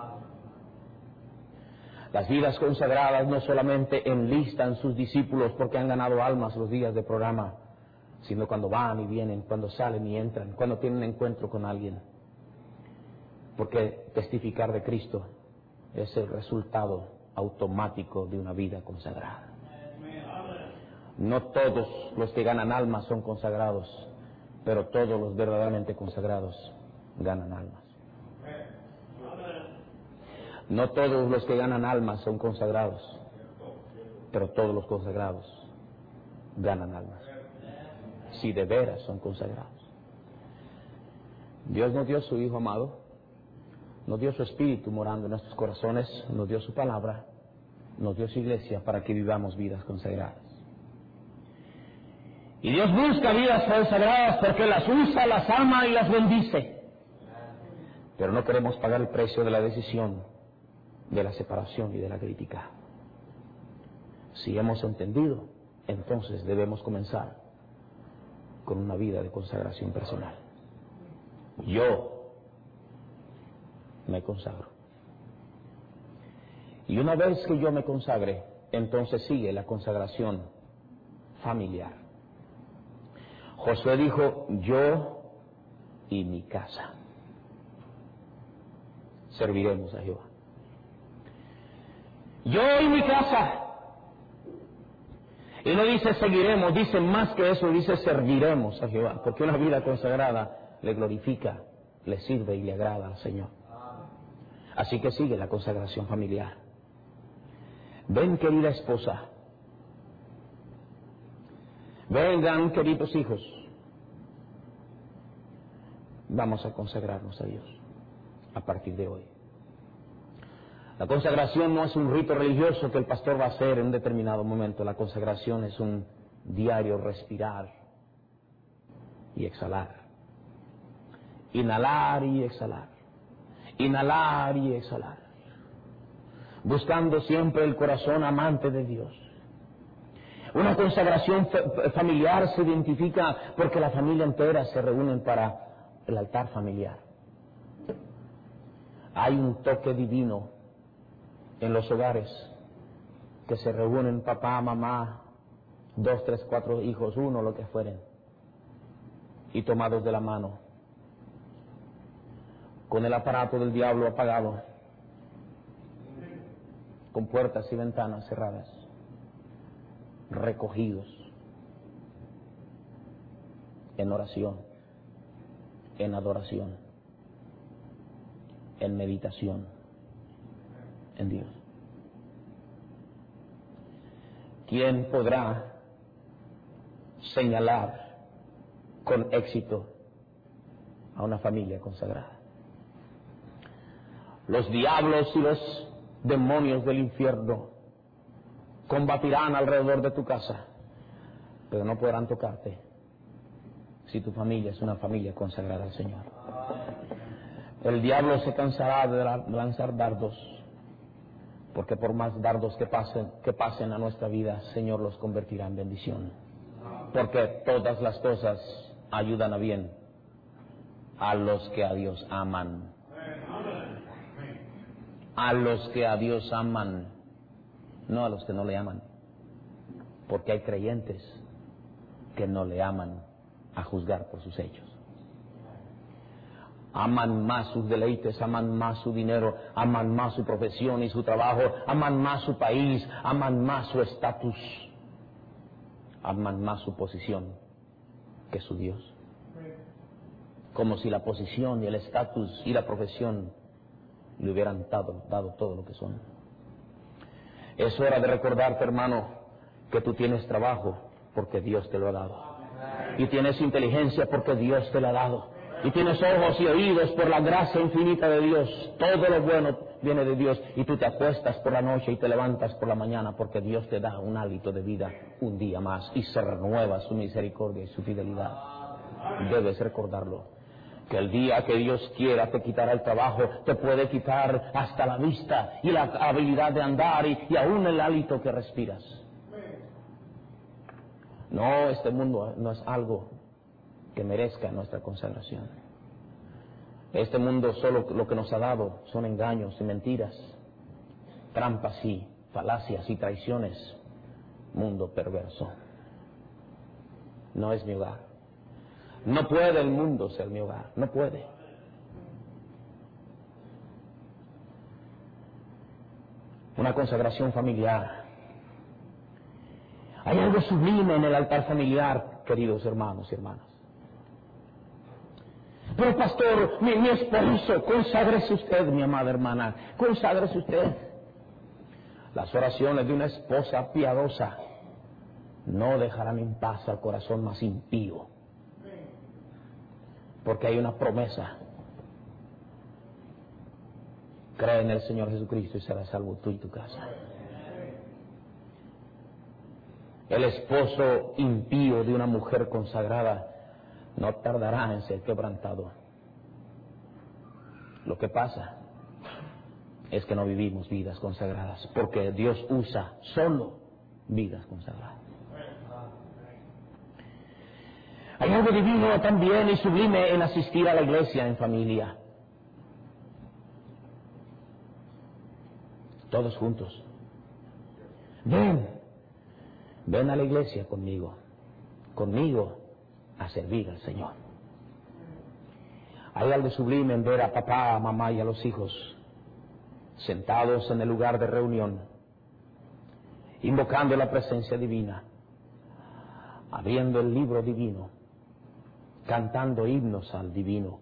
Las vidas consagradas no solamente enlistan sus discípulos porque han ganado almas los días de programa, sino cuando van y vienen, cuando salen y entran, cuando tienen encuentro con alguien. Porque testificar de Cristo es el resultado automático de una vida consagrada. No todos los que ganan almas son consagrados, pero todos los verdaderamente consagrados ganan almas. No todos los que ganan almas son consagrados, pero todos los consagrados ganan almas, si de veras son consagrados. Dios nos dio su Hijo amado, nos dio su Espíritu morando en nuestros corazones, nos dio su palabra, nos dio su iglesia para que vivamos vidas consagradas. Y Dios busca vidas consagradas porque las usa, las ama y las bendice. Pero no queremos pagar el precio de la decisión, de la separación y de la crítica. Si hemos entendido, entonces debemos comenzar con una vida de consagración personal. Yo me consagro. Y una vez que yo me consagre, entonces sigue la consagración familiar. Josué dijo, yo y mi casa serviremos a Jehová. Yo y mi casa. Y no dice seguiremos, dice más que eso, dice serviremos a Jehová, porque una vida consagrada le glorifica, le sirve y le agrada al Señor. Así que sigue la consagración familiar. Ven, querida esposa. Vengan, queridos hijos. Vamos a consagrarnos a Dios a partir de hoy. La consagración no es un rito religioso que el pastor va a hacer en un determinado momento. La consagración es un diario respirar y exhalar. Inhalar y exhalar. Inhalar y exhalar. Buscando siempre el corazón amante de Dios. Una consagración familiar se identifica porque la familia entera se reúne para el altar familiar. Hay un toque divino en los hogares que se reúnen papá, mamá, dos, tres, cuatro hijos, uno, lo que fueren, y tomados de la mano, con el aparato del diablo apagado, con puertas y ventanas cerradas, recogidos en oración, en adoración, en meditación en Dios. ¿Quién podrá señalar con éxito a una familia consagrada? Los diablos y los demonios del infierno combatirán alrededor de tu casa, pero no podrán tocarte si tu familia es una familia consagrada al Señor. El diablo se cansará de lanzar dardos, porque por más dardos que pasen, que pasen a nuestra vida, Señor los convertirá en bendición. Porque todas las cosas ayudan a bien a los que a Dios aman. A los que a Dios aman, no a los que no le aman. Porque hay creyentes que no le aman a juzgar por sus hechos. Aman más sus deleites, aman más su dinero, aman más su profesión y su trabajo, aman más su país, aman más su estatus, aman más su posición que su Dios. Como si la posición y el estatus y la profesión le hubieran dado, dado todo lo que son. Es hora de recordarte, hermano, que tú tienes trabajo porque Dios te lo ha dado. Y tienes inteligencia porque Dios te lo ha dado. Y tienes ojos y oídos por la gracia infinita de Dios. Todo lo bueno viene de Dios. Y tú te acuestas por la noche y te levantas por la mañana porque Dios te da un hálito de vida un día más. Y se renueva su misericordia y su fidelidad. Debes recordarlo. que el día que Dios quiera te quitará el trabajo, te puede quitar hasta la vista y la habilidad de andar y, y aún el hálito que respiras. No, este mundo no es algo que merezca nuestra consagración. Este mundo solo lo que nos ha dado son engaños y mentiras, trampas y falacias y traiciones. Mundo perverso. No es mi hogar. No puede el mundo ser mi hogar, no puede. Una consagración familiar. Hay algo sublime en el altar familiar, queridos hermanos y hermanas. Pero pastor, mi, mi esposo, conságrese usted, mi amada hermana, conságrese usted. Las oraciones de una esposa piadosa no dejarán en paz al corazón más impío. Porque hay una promesa. Cree en el Señor Jesucristo y serás salvo tú y tu casa. El esposo impío de una mujer consagrada no tardará en ser quebrantado. Lo que pasa es que no vivimos vidas consagradas, porque Dios usa solo vidas consagradas. Hay algo divino también y sublime en asistir a la iglesia en familia. Todos juntos. Ven, ven a la iglesia conmigo, conmigo a servir al Señor. Hay algo sublime en ver a papá, a mamá y a los hijos sentados en el lugar de reunión, invocando la presencia divina, abriendo el libro divino, cantando himnos al divino.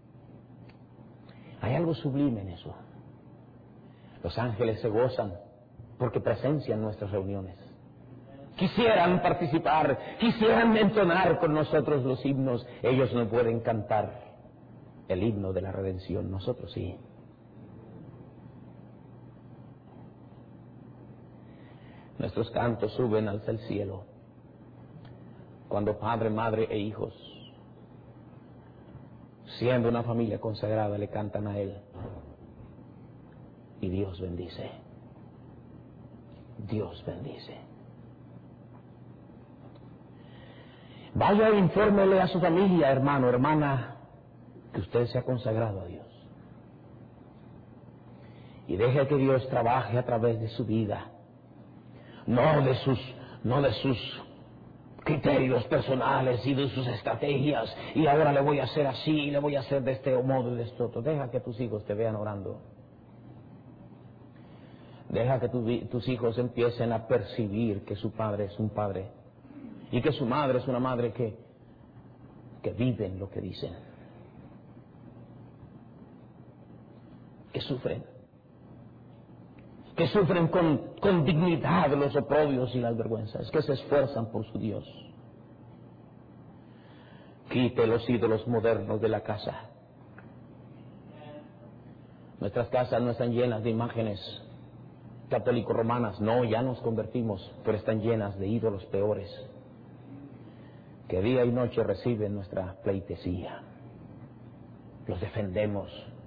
Hay algo sublime en eso. Los ángeles se gozan porque presencian nuestras reuniones. Quisieran participar, quisieran entonar con nosotros los himnos. Ellos no pueden cantar el himno de la redención, nosotros sí. Nuestros cantos suben hasta el cielo cuando padre, madre e hijos, siendo una familia consagrada, le cantan a Él. Y Dios bendice. Dios bendice. Vaya e infórmele a su familia, hermano, hermana, que usted se ha consagrado a Dios. Y deje que Dios trabaje a través de su vida. No de sus, no de sus criterios personales y de sus estrategias. Y ahora le voy a hacer así, y le voy a hacer de este modo y de este otro. Deja que tus hijos te vean orando. Deja que tu, tus hijos empiecen a percibir que su padre es un padre y que su madre es una madre que, que viven lo que dicen, que sufren, que sufren con, con dignidad los oprobios y las vergüenzas, que se esfuerzan por su Dios. Quite los ídolos modernos de la casa. Nuestras casas no están llenas de imágenes católico-romanas, no, ya nos convertimos, pero están llenas de ídolos peores, que día y noche reciben nuestra pleitesía. Los defendemos,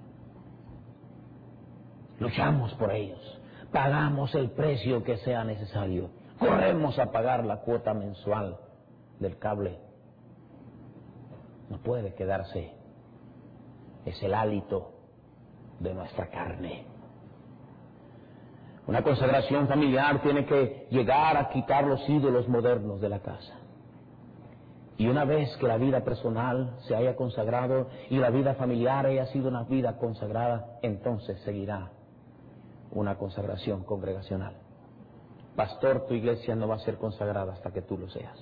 luchamos por ellos, pagamos el precio que sea necesario, corremos a pagar la cuota mensual del cable. No puede quedarse, es el hálito de nuestra carne. Una consagración familiar tiene que llegar a quitar los ídolos modernos de la casa. Y una vez que la vida personal se haya consagrado y la vida familiar haya sido una vida consagrada, entonces seguirá una consagración congregacional. Pastor, tu iglesia no va a ser consagrada hasta que tú lo seas.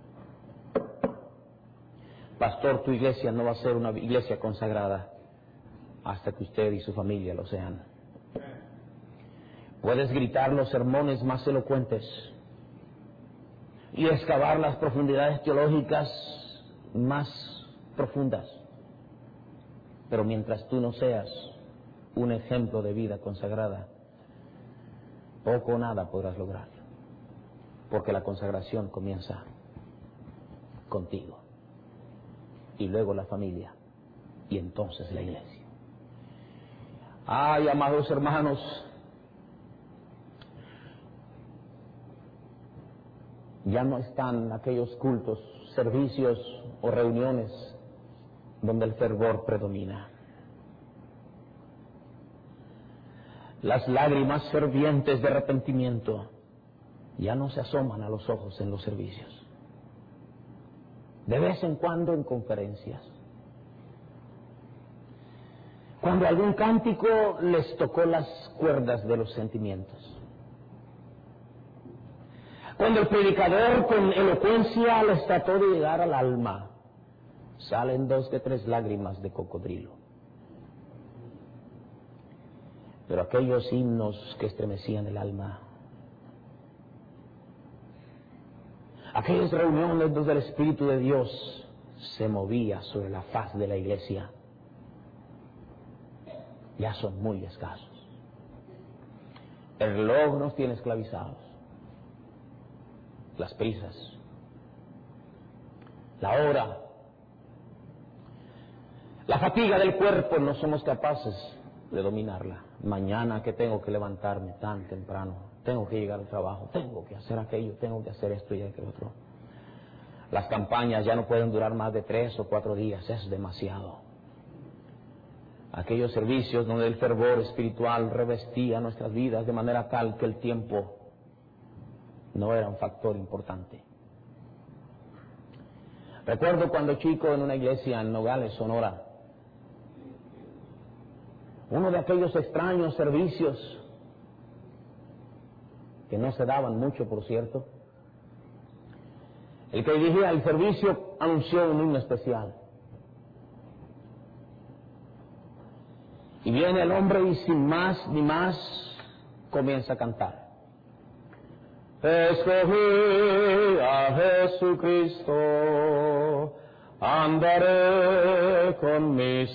Pastor, tu iglesia no va a ser una iglesia consagrada hasta que usted y su familia lo sean. Puedes gritar los sermones más elocuentes y excavar las profundidades teológicas más profundas, pero mientras tú no seas un ejemplo de vida consagrada, poco o nada podrás lograr, porque la consagración comienza contigo y luego la familia y entonces la iglesia. Ay, amados hermanos, ya no están aquellos cultos, servicios o reuniones donde el fervor predomina. Las lágrimas fervientes de arrepentimiento ya no se asoman a los ojos en los servicios. De vez en cuando en conferencias, cuando algún cántico les tocó las cuerdas de los sentimientos, cuando el predicador con elocuencia les trató de llegar al alma, salen dos de tres lágrimas de cocodrilo. Pero aquellos himnos que estremecían el alma, aquellas reuniones donde el Espíritu de Dios se movía sobre la faz de la iglesia, ya son muy escasos. El reloj nos tiene esclavizados, las prisas, la hora, la fatiga del cuerpo, no somos capaces de dominarla. Mañana que tengo que levantarme tan temprano, tengo que llegar al trabajo, tengo que hacer aquello, tengo que hacer esto y aquello otro. Las campañas ya no pueden durar más de tres o cuatro días, es demasiado. Aquellos servicios donde el fervor espiritual revestía nuestras vidas de manera tal que el tiempo no era un factor importante. Recuerdo cuando chico en una iglesia en Nogales, Sonora, uno de aquellos extraños servicios que no se daban mucho, por cierto. El que dirigía el servicio anunció un himno especial. Y viene el hombre y sin más ni más comienza a cantar. Escogí a Jesucristo, andaré con mi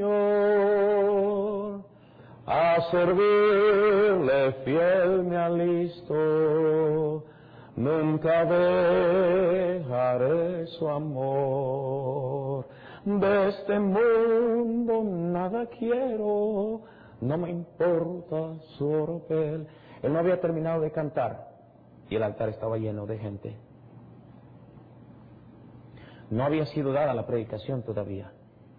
Señor, a servirle fiel me alisto, nunca dejaré su amor. De este mundo nada quiero, no me importa su oropel. Él no había terminado de cantar y el altar estaba lleno de gente. No había sido dada la predicación todavía.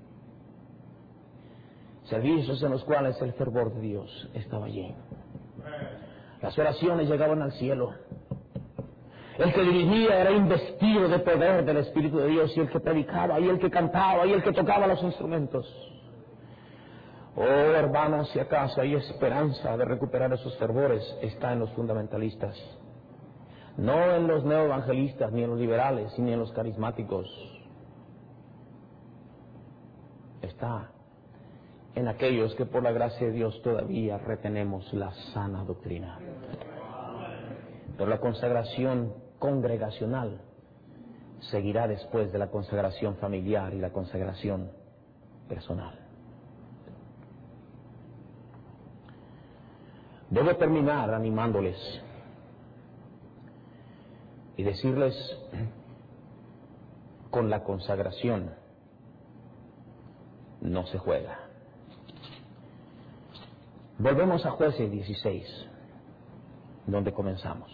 Servicios en los cuales el fervor de Dios estaba lleno. Las oraciones llegaban al cielo. El que dirigía era investido de poder del Espíritu de Dios, y el que predicaba, y el que cantaba, y el que tocaba los instrumentos. Oh, hermanos, si acaso hay esperanza de recuperar esos fervores, está en los fundamentalistas. No en los neoevangelistas, ni en los liberales, ni en los carismáticos. Está en aquellos que por la gracia de Dios todavía retenemos la sana doctrina. Pero la consagración congregacional seguirá después de la consagración familiar y la consagración personal. Debo terminar animándoles y decirles, con la consagración no se juega. Volvemos a Jueces dieciséis, donde comenzamos.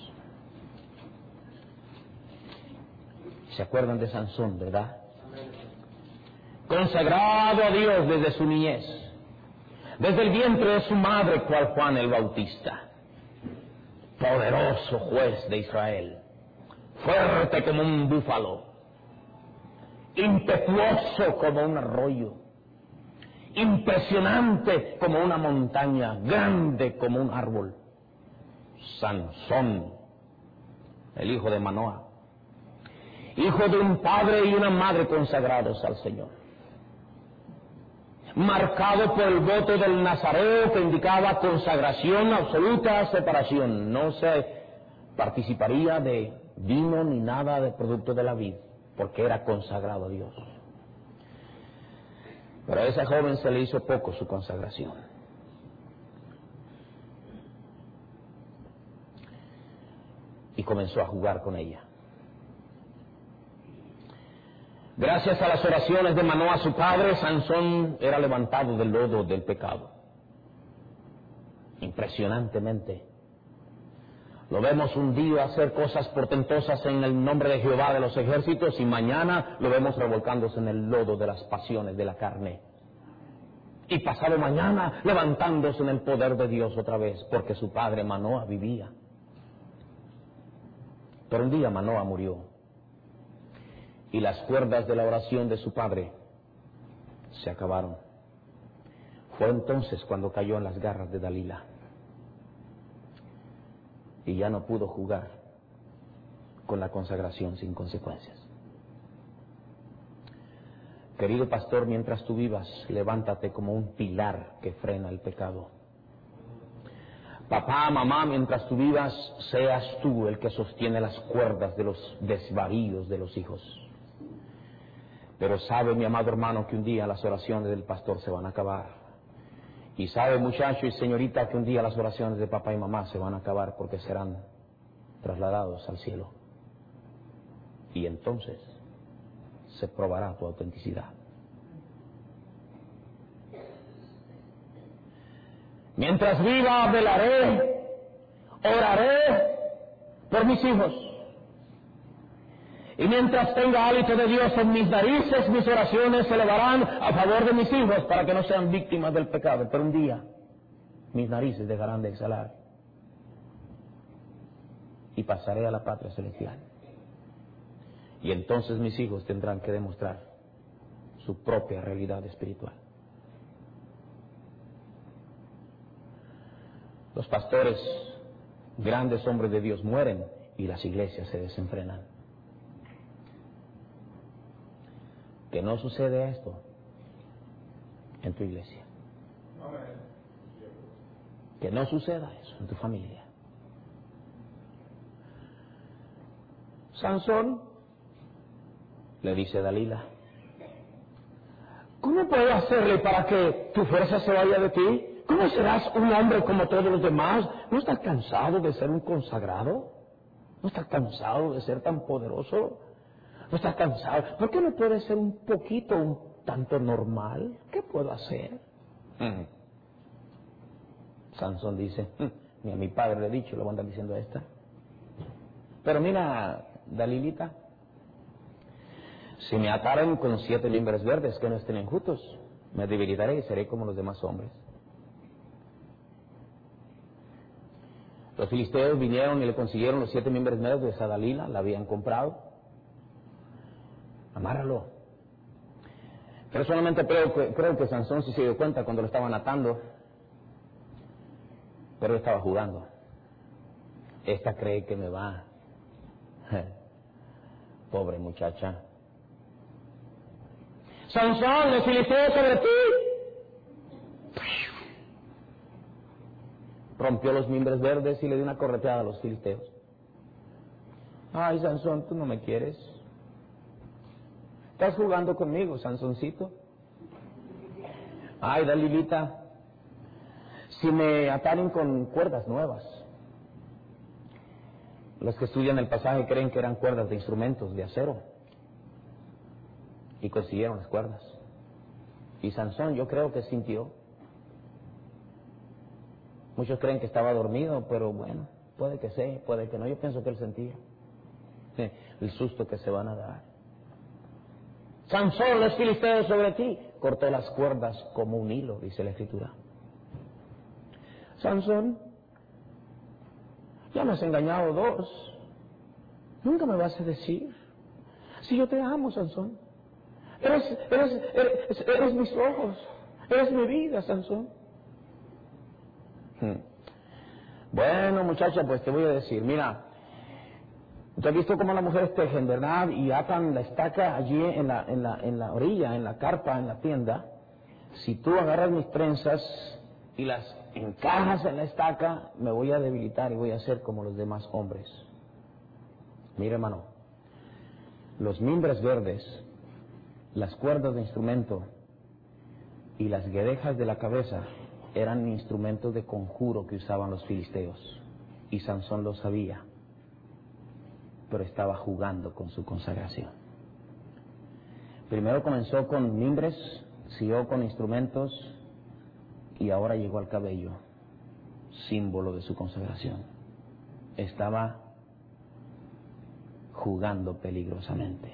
¿Se acuerdan de Sansón, verdad? Consagrado a Dios desde su niñez, desde el vientre de su madre, cual Juan el Bautista. Poderoso juez de Israel, fuerte como un búfalo, impetuoso como un arroyo, impresionante como una montaña, grande como un árbol. Sansón, el hijo de Manoah, hijo de un padre y una madre consagrados al Señor, marcado por el voto del Nazareo que indicaba consagración absoluta, separación. No se participaría de vino ni nada de producto de la vid, porque era consagrado a Dios. Pero a esa joven se le hizo poco su consagración. Y comenzó a jugar con ella. Gracias a las oraciones de Manoa, su padre, Sansón era levantado del lodo del pecado. Impresionantemente. Lo vemos un día hacer cosas portentosas en el nombre de Jehová de los ejércitos y mañana lo vemos revolcándose en el lodo de las pasiones de la carne. Y pasado mañana levantándose en el poder de Dios otra vez, porque su padre Manoa vivía. Pero un día Manoa murió y las cuerdas de la oración de su padre se acabaron. Fue entonces cuando cayó en las garras de Dalila y ya no pudo jugar con la consagración sin consecuencias. Querido pastor, mientras tú vivas, levántate como un pilar que frena el pecado. Papá, mamá, mientras tú vivas, seas tú el que sostiene las cuerdas de los desvaríos de los hijos. Pero sabe, mi amado hermano, que un día las oraciones del pastor se van a acabar. Y sabe, muchacho y señorita, que un día las oraciones de papá y mamá se van a acabar porque serán trasladados al cielo. Y entonces se probará tu autenticidad. Mientras viva, velaré, oraré por mis hijos. Y mientras tenga hálito de Dios en mis narices, mis oraciones se elevarán a favor de mis hijos para que no sean víctimas del pecado. Pero un día mis narices dejarán de exhalar y pasaré a la patria celestial. Y entonces mis hijos tendrán que demostrar su propia realidad espiritual. Los pastores, grandes hombres de Dios, mueren y las iglesias se desenfrenan. Que no sucede esto en tu iglesia. Que no suceda eso en tu familia. Sansón le dice a Dalila: ¿cómo puedo hacerle para que tu fuerza se vaya de ti? ¿Cómo serás un hombre como todos los demás? ¿No estás cansado de ser un consagrado? ¿No estás cansado de ser tan poderoso? ¿No estás cansado? ¿Por qué no puedes ser un poquito, un tanto normal? ¿Qué puedo hacer? Mm. Sansón dice: ni a mi padre le he dicho, le voy a andar diciendo a esta. Pero mira, Dalilita, si me ataren con siete limbres verdes que no estén enjutos, me debilitaré y seré como los demás hombres. Los filisteos vinieron y le consiguieron los siete miembros verdes a Dalila, la habían comprado. Amárralo. Personalmente creo que, creo que Sansón sí se dio cuenta cuando lo estaban atando, pero él estaba jugando. Esta cree que me va. Pobre muchacha. Sansón, los filisteos sobre ti. Rompió los mimbres verdes y le dio una correteada a los filisteos. Ay, Sansón, tú no me quieres. ¿Estás jugando conmigo, Sansoncito? Ay, Dalilita, si me ataren con cuerdas nuevas. Los que estudian el pasaje creen que eran cuerdas de instrumentos de acero. Y consiguieron las cuerdas. Y Sansón, yo creo que sintió. Muchos creen que estaba dormido, pero bueno, puede que sea, puede que no. Yo pienso que él sentía el susto que se van a dar. Sansón, los filisteos sobre ti. Cortó las cuerdas como un hilo, dice la Escritura. Sansón, ya me has engañado dos. Nunca me vas a decir. Si yo te amo, Sansón. Eres, eres, eres, eres mis ojos. Eres mi vida, Sansón. Hmm. Bueno, muchacha, pues te voy a decir, mira, ¿tú has visto cómo las mujeres tejen, verdad? Y atan la estaca allí en la, en la, en la orilla, en la carpa, en la tienda. Si tú agarras mis trenzas y las encajas en la estaca, me voy a debilitar y voy a ser como los demás hombres. Mira, hermano, los mimbres verdes, las cuerdas de instrumento y las guedejas de la cabeza eran instrumentos de conjuro que usaban los filisteos. Y Sansón lo sabía, pero estaba jugando con su consagración. Primero comenzó con mimbres, siguió con instrumentos y ahora llegó al cabello, símbolo de su consagración. Estaba jugando peligrosamente.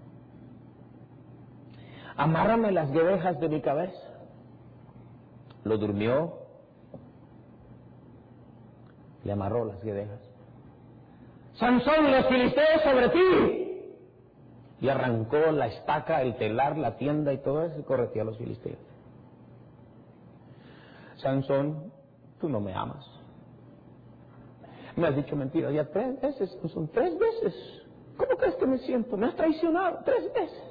Amárrame las guedejas de mi cabeza. Lo durmió, le amarró las guedejas. Sansón, los filisteos sobre ti. Y arrancó la estaca, el telar, la tienda y todo eso y correteó a los filisteos. Sansón, tú no me amas. Me has dicho mentiras ya tres veces, son tres veces. ¿Cómo crees que me siento? Me has traicionado tres veces.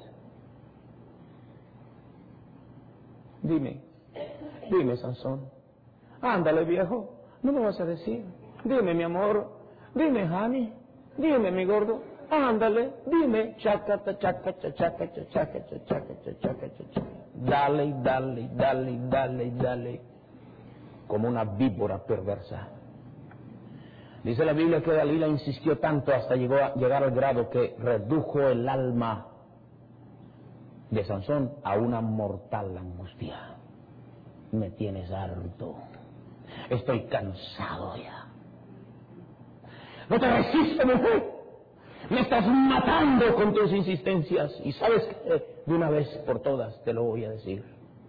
Dime, dime, Sansón. Ándale, viejo, no me vas a decir. Dime, mi amor, dime, honey, dime, mi gordo, ándale, dime. Chacata, chacata, chacata, chacata, chacata, chacata. Dale, dale, dale, dale, dale. Como una víbora perversa. Dice la Biblia que Dalila insistió tanto hasta llegó a llegar al grado que redujo el alma de Sansón a una mortal angustia. Me tienes harto. Estoy cansado ya. No te resisto, mujer. Me estás matando con tus insistencias. Y sabes que de una vez por todas te lo voy a decir.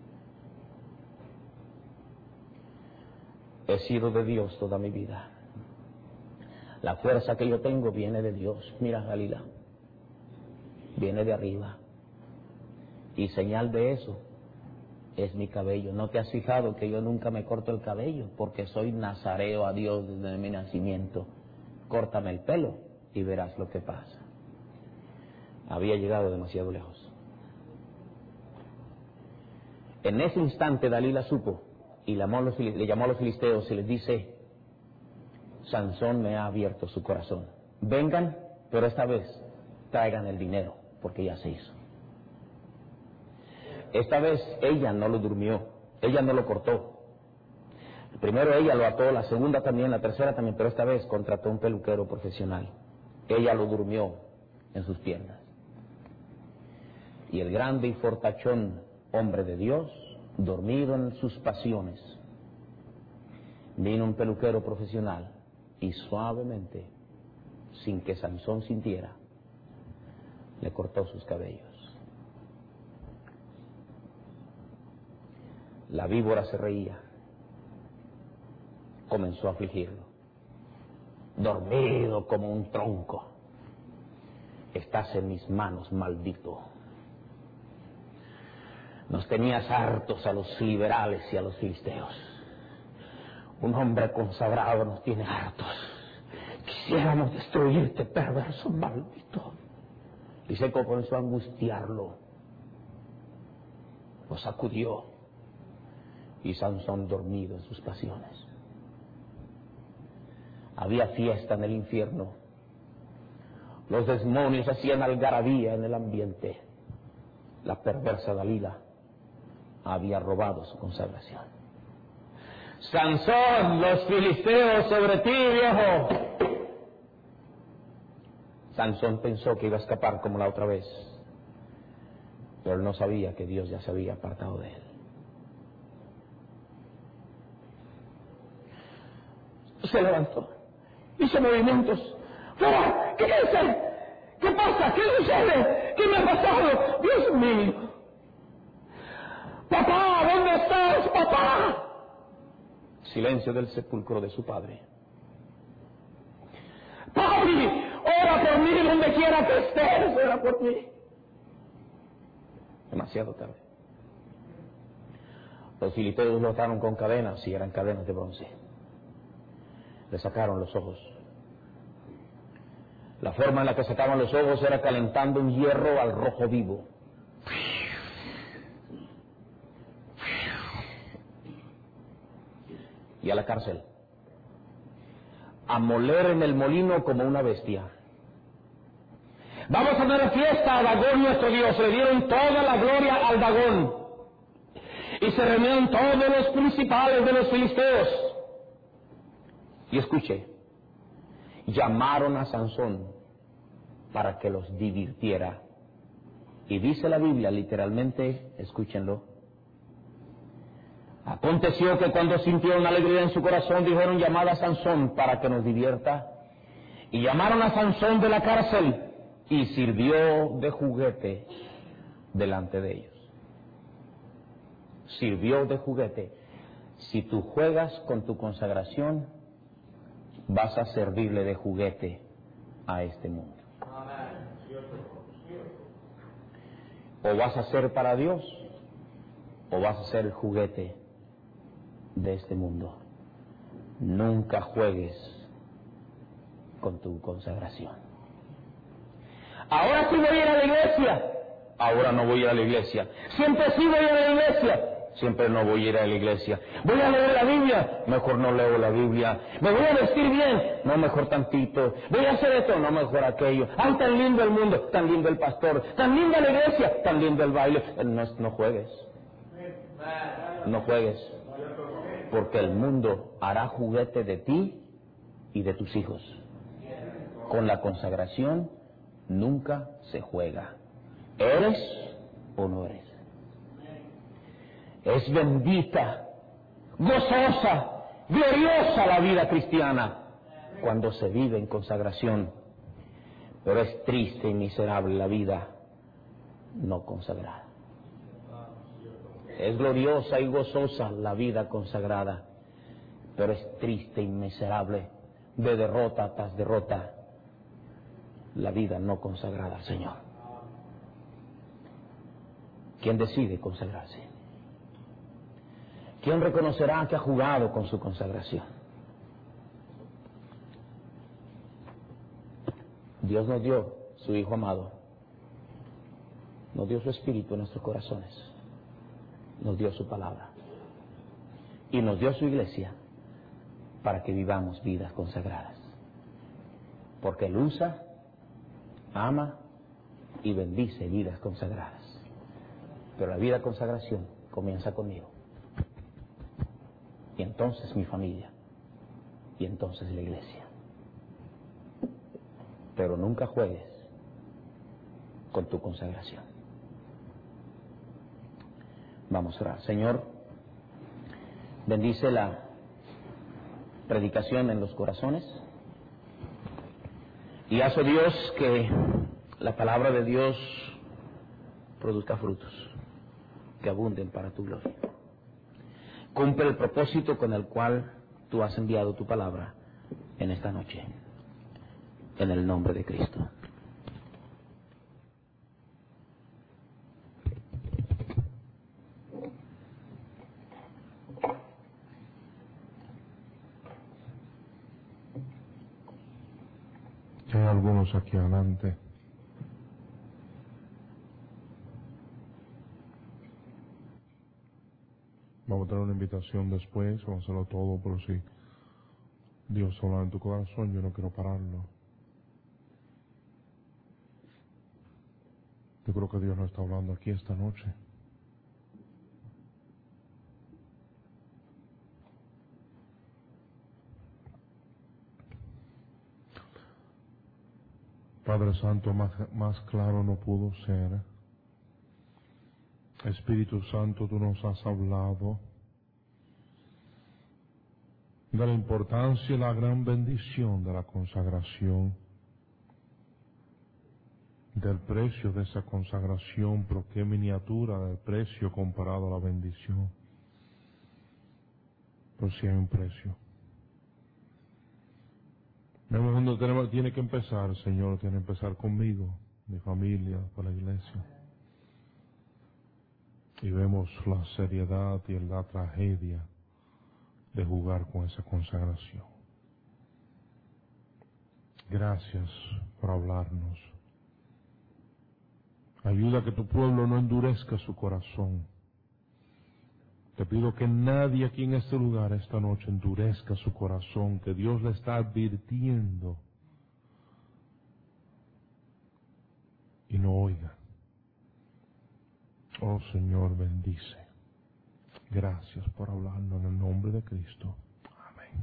He sido de Dios toda mi vida. La fuerza que yo tengo viene de Dios. Mira, Dalila, viene de arriba. Y señal de eso es mi cabello. ¿No te has fijado que yo nunca me corto el cabello? Porque soy nazareo a Dios desde mi nacimiento. Córtame el pelo y verás lo que pasa. Había llegado demasiado lejos. En ese instante Dalila supo y le llamó a los, le llamó a los filisteos y les dice: Sansón me ha abierto su corazón. Vengan, pero esta vez traigan el dinero, porque ya se hizo. Esta vez ella no lo durmió, ella no lo cortó. Primero ella lo ató, la segunda también, la tercera también, pero esta vez contrató un peluquero profesional. Ella lo durmió en sus piernas. Y el grande y fortachón hombre de Dios, dormido en sus pasiones, vino un peluquero profesional y suavemente, sin que Sansón sintiera, le cortó sus cabellos. La víbora se reía, comenzó a afligirlo. Dormido como un tronco, estás en mis manos, maldito. Nos tenías hartos a los liberales y a los filisteos. Un hombre consagrado nos tiene hartos. Quisiéramos destruirte, perverso, maldito. Y se comenzó a angustiarlo. Lo sacudió. Y Sansón dormido en sus pasiones. Había fiesta en el infierno. Los demonios hacían algarabía en el ambiente. La perversa Dalila había robado su consagración. Sansón, los filisteos sobre ti, viejo. Sansón pensó que iba a escapar como la otra vez, pero él no sabía que Dios ya se había apartado de él. Se levantó, hizo movimientos. ¡Fuera! ¿Qué es? ¿Qué pasa? ¿Qué sucede? ¿Qué me ha pasado? Dios mío. ¡Papá! ¿Dónde estás, papá? Silencio del sepulcro de su padre. ¡Papi! ¡Ora por mí donde quiera que estés! ¡Ora por mí! Demasiado tarde. Los filisteos lo ataron con cadenas, y eran cadenas de bronce. Le sacaron los ojos. La forma en la que sacaban los ojos era calentando un hierro al rojo vivo. Y a la cárcel. A moler en el molino como una bestia. Vamos a dar fiesta a Dagón nuestro Dios. Le dieron toda la gloria al Dagón. Y se reunieron todos los principales de los filisteos. Y escuche, llamaron a Sansón para que los divirtiera Y dice la Biblia literalmente, escúchenlo, aconteció que cuando sintieron alegría en su corazón, dijeron: llamad a Sansón para que nos divierta. Y llamaron a Sansón de la cárcel, y sirvió de juguete delante de ellos. Sirvió de juguete. Si tú juegas con tu consagración, vas a servirle de juguete a este mundo. O vas a ser para Dios, o vas a ser el juguete de este mundo. Nunca juegues con tu consagración. Ahora sí voy a ir a la iglesia. Ahora no voy a ir a la iglesia. Siempre sí voy a ir a la iglesia. Siempre no voy a ir a la iglesia. Voy a leer la Biblia. Mejor no leo la Biblia. Me voy a vestir bien. No, mejor tantito. Voy a hacer esto. No, mejor aquello. Ay, tan lindo el mundo. Tan lindo el pastor. Tan linda la iglesia. Tan lindo el baile. No, no juegues. No juegues. Porque el mundo hará juguete de ti y de tus hijos. Con la consagración nunca se juega. ¿Eres o no eres? Es bendita, gozosa, gloriosa la vida cristiana cuando se vive en consagración, pero es triste y miserable la vida no consagrada. Es gloriosa y gozosa la vida consagrada, pero es triste y miserable, de derrota tras derrota, la vida no consagrada al Señor. ¿Quién decide consagrarse? ¿Quién reconocerá que ha jugado con su consagración? Dios nos dio su Hijo amado, nos dio su Espíritu en nuestros corazones, nos dio su palabra y nos dio su iglesia para que vivamos vidas consagradas. Porque Él usa, ama y bendice vidas consagradas. Pero la vida de consagración comienza conmigo. Y entonces mi familia. Y entonces la iglesia. Pero nunca juegues con tu consagración. Vamos a orar. Señor, bendice la predicación en los corazones. Y haz, oh Dios, que la palabra de Dios produzca frutos que abunden para tu gloria. Cumple el propósito con el cual tú has enviado tu palabra en esta noche. En el nombre de Cristo. Hay algunos aquí adelante. Vamos a tener una invitación después, vamos a hacerlo todo, pero si Dios habla en tu corazón, yo no quiero pararlo. Yo creo que Dios nos está hablando aquí esta noche. Padre Santo, más, más claro no pudo ser. Espíritu Santo, tú nos has hablado de la importancia y la gran bendición de la consagración, del precio de esa consagración, pero qué miniatura del precio comparado a la bendición. Pues sí hay un precio. El mundo tenemos, tiene que empezar, Señor, tiene que empezar conmigo, mi familia, con la iglesia. Y vemos la seriedad y la tragedia de jugar con esa consagración. Gracias por hablarnos. Ayuda a que tu pueblo no endurezca su corazón. Te pido que nadie aquí en este lugar esta noche endurezca su corazón, que Dios le está advirtiendo y no oiga. Oh Señor, bendice. Gracias por hablarnos en el nombre de Cristo. Amén.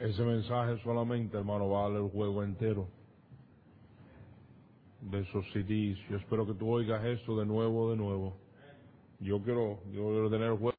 Ese mensaje solamente, hermano, vale el juego entero de esos C Ds. Yo espero que tú oigas eso de nuevo, de nuevo. Yo quiero, yo quiero tener el juego.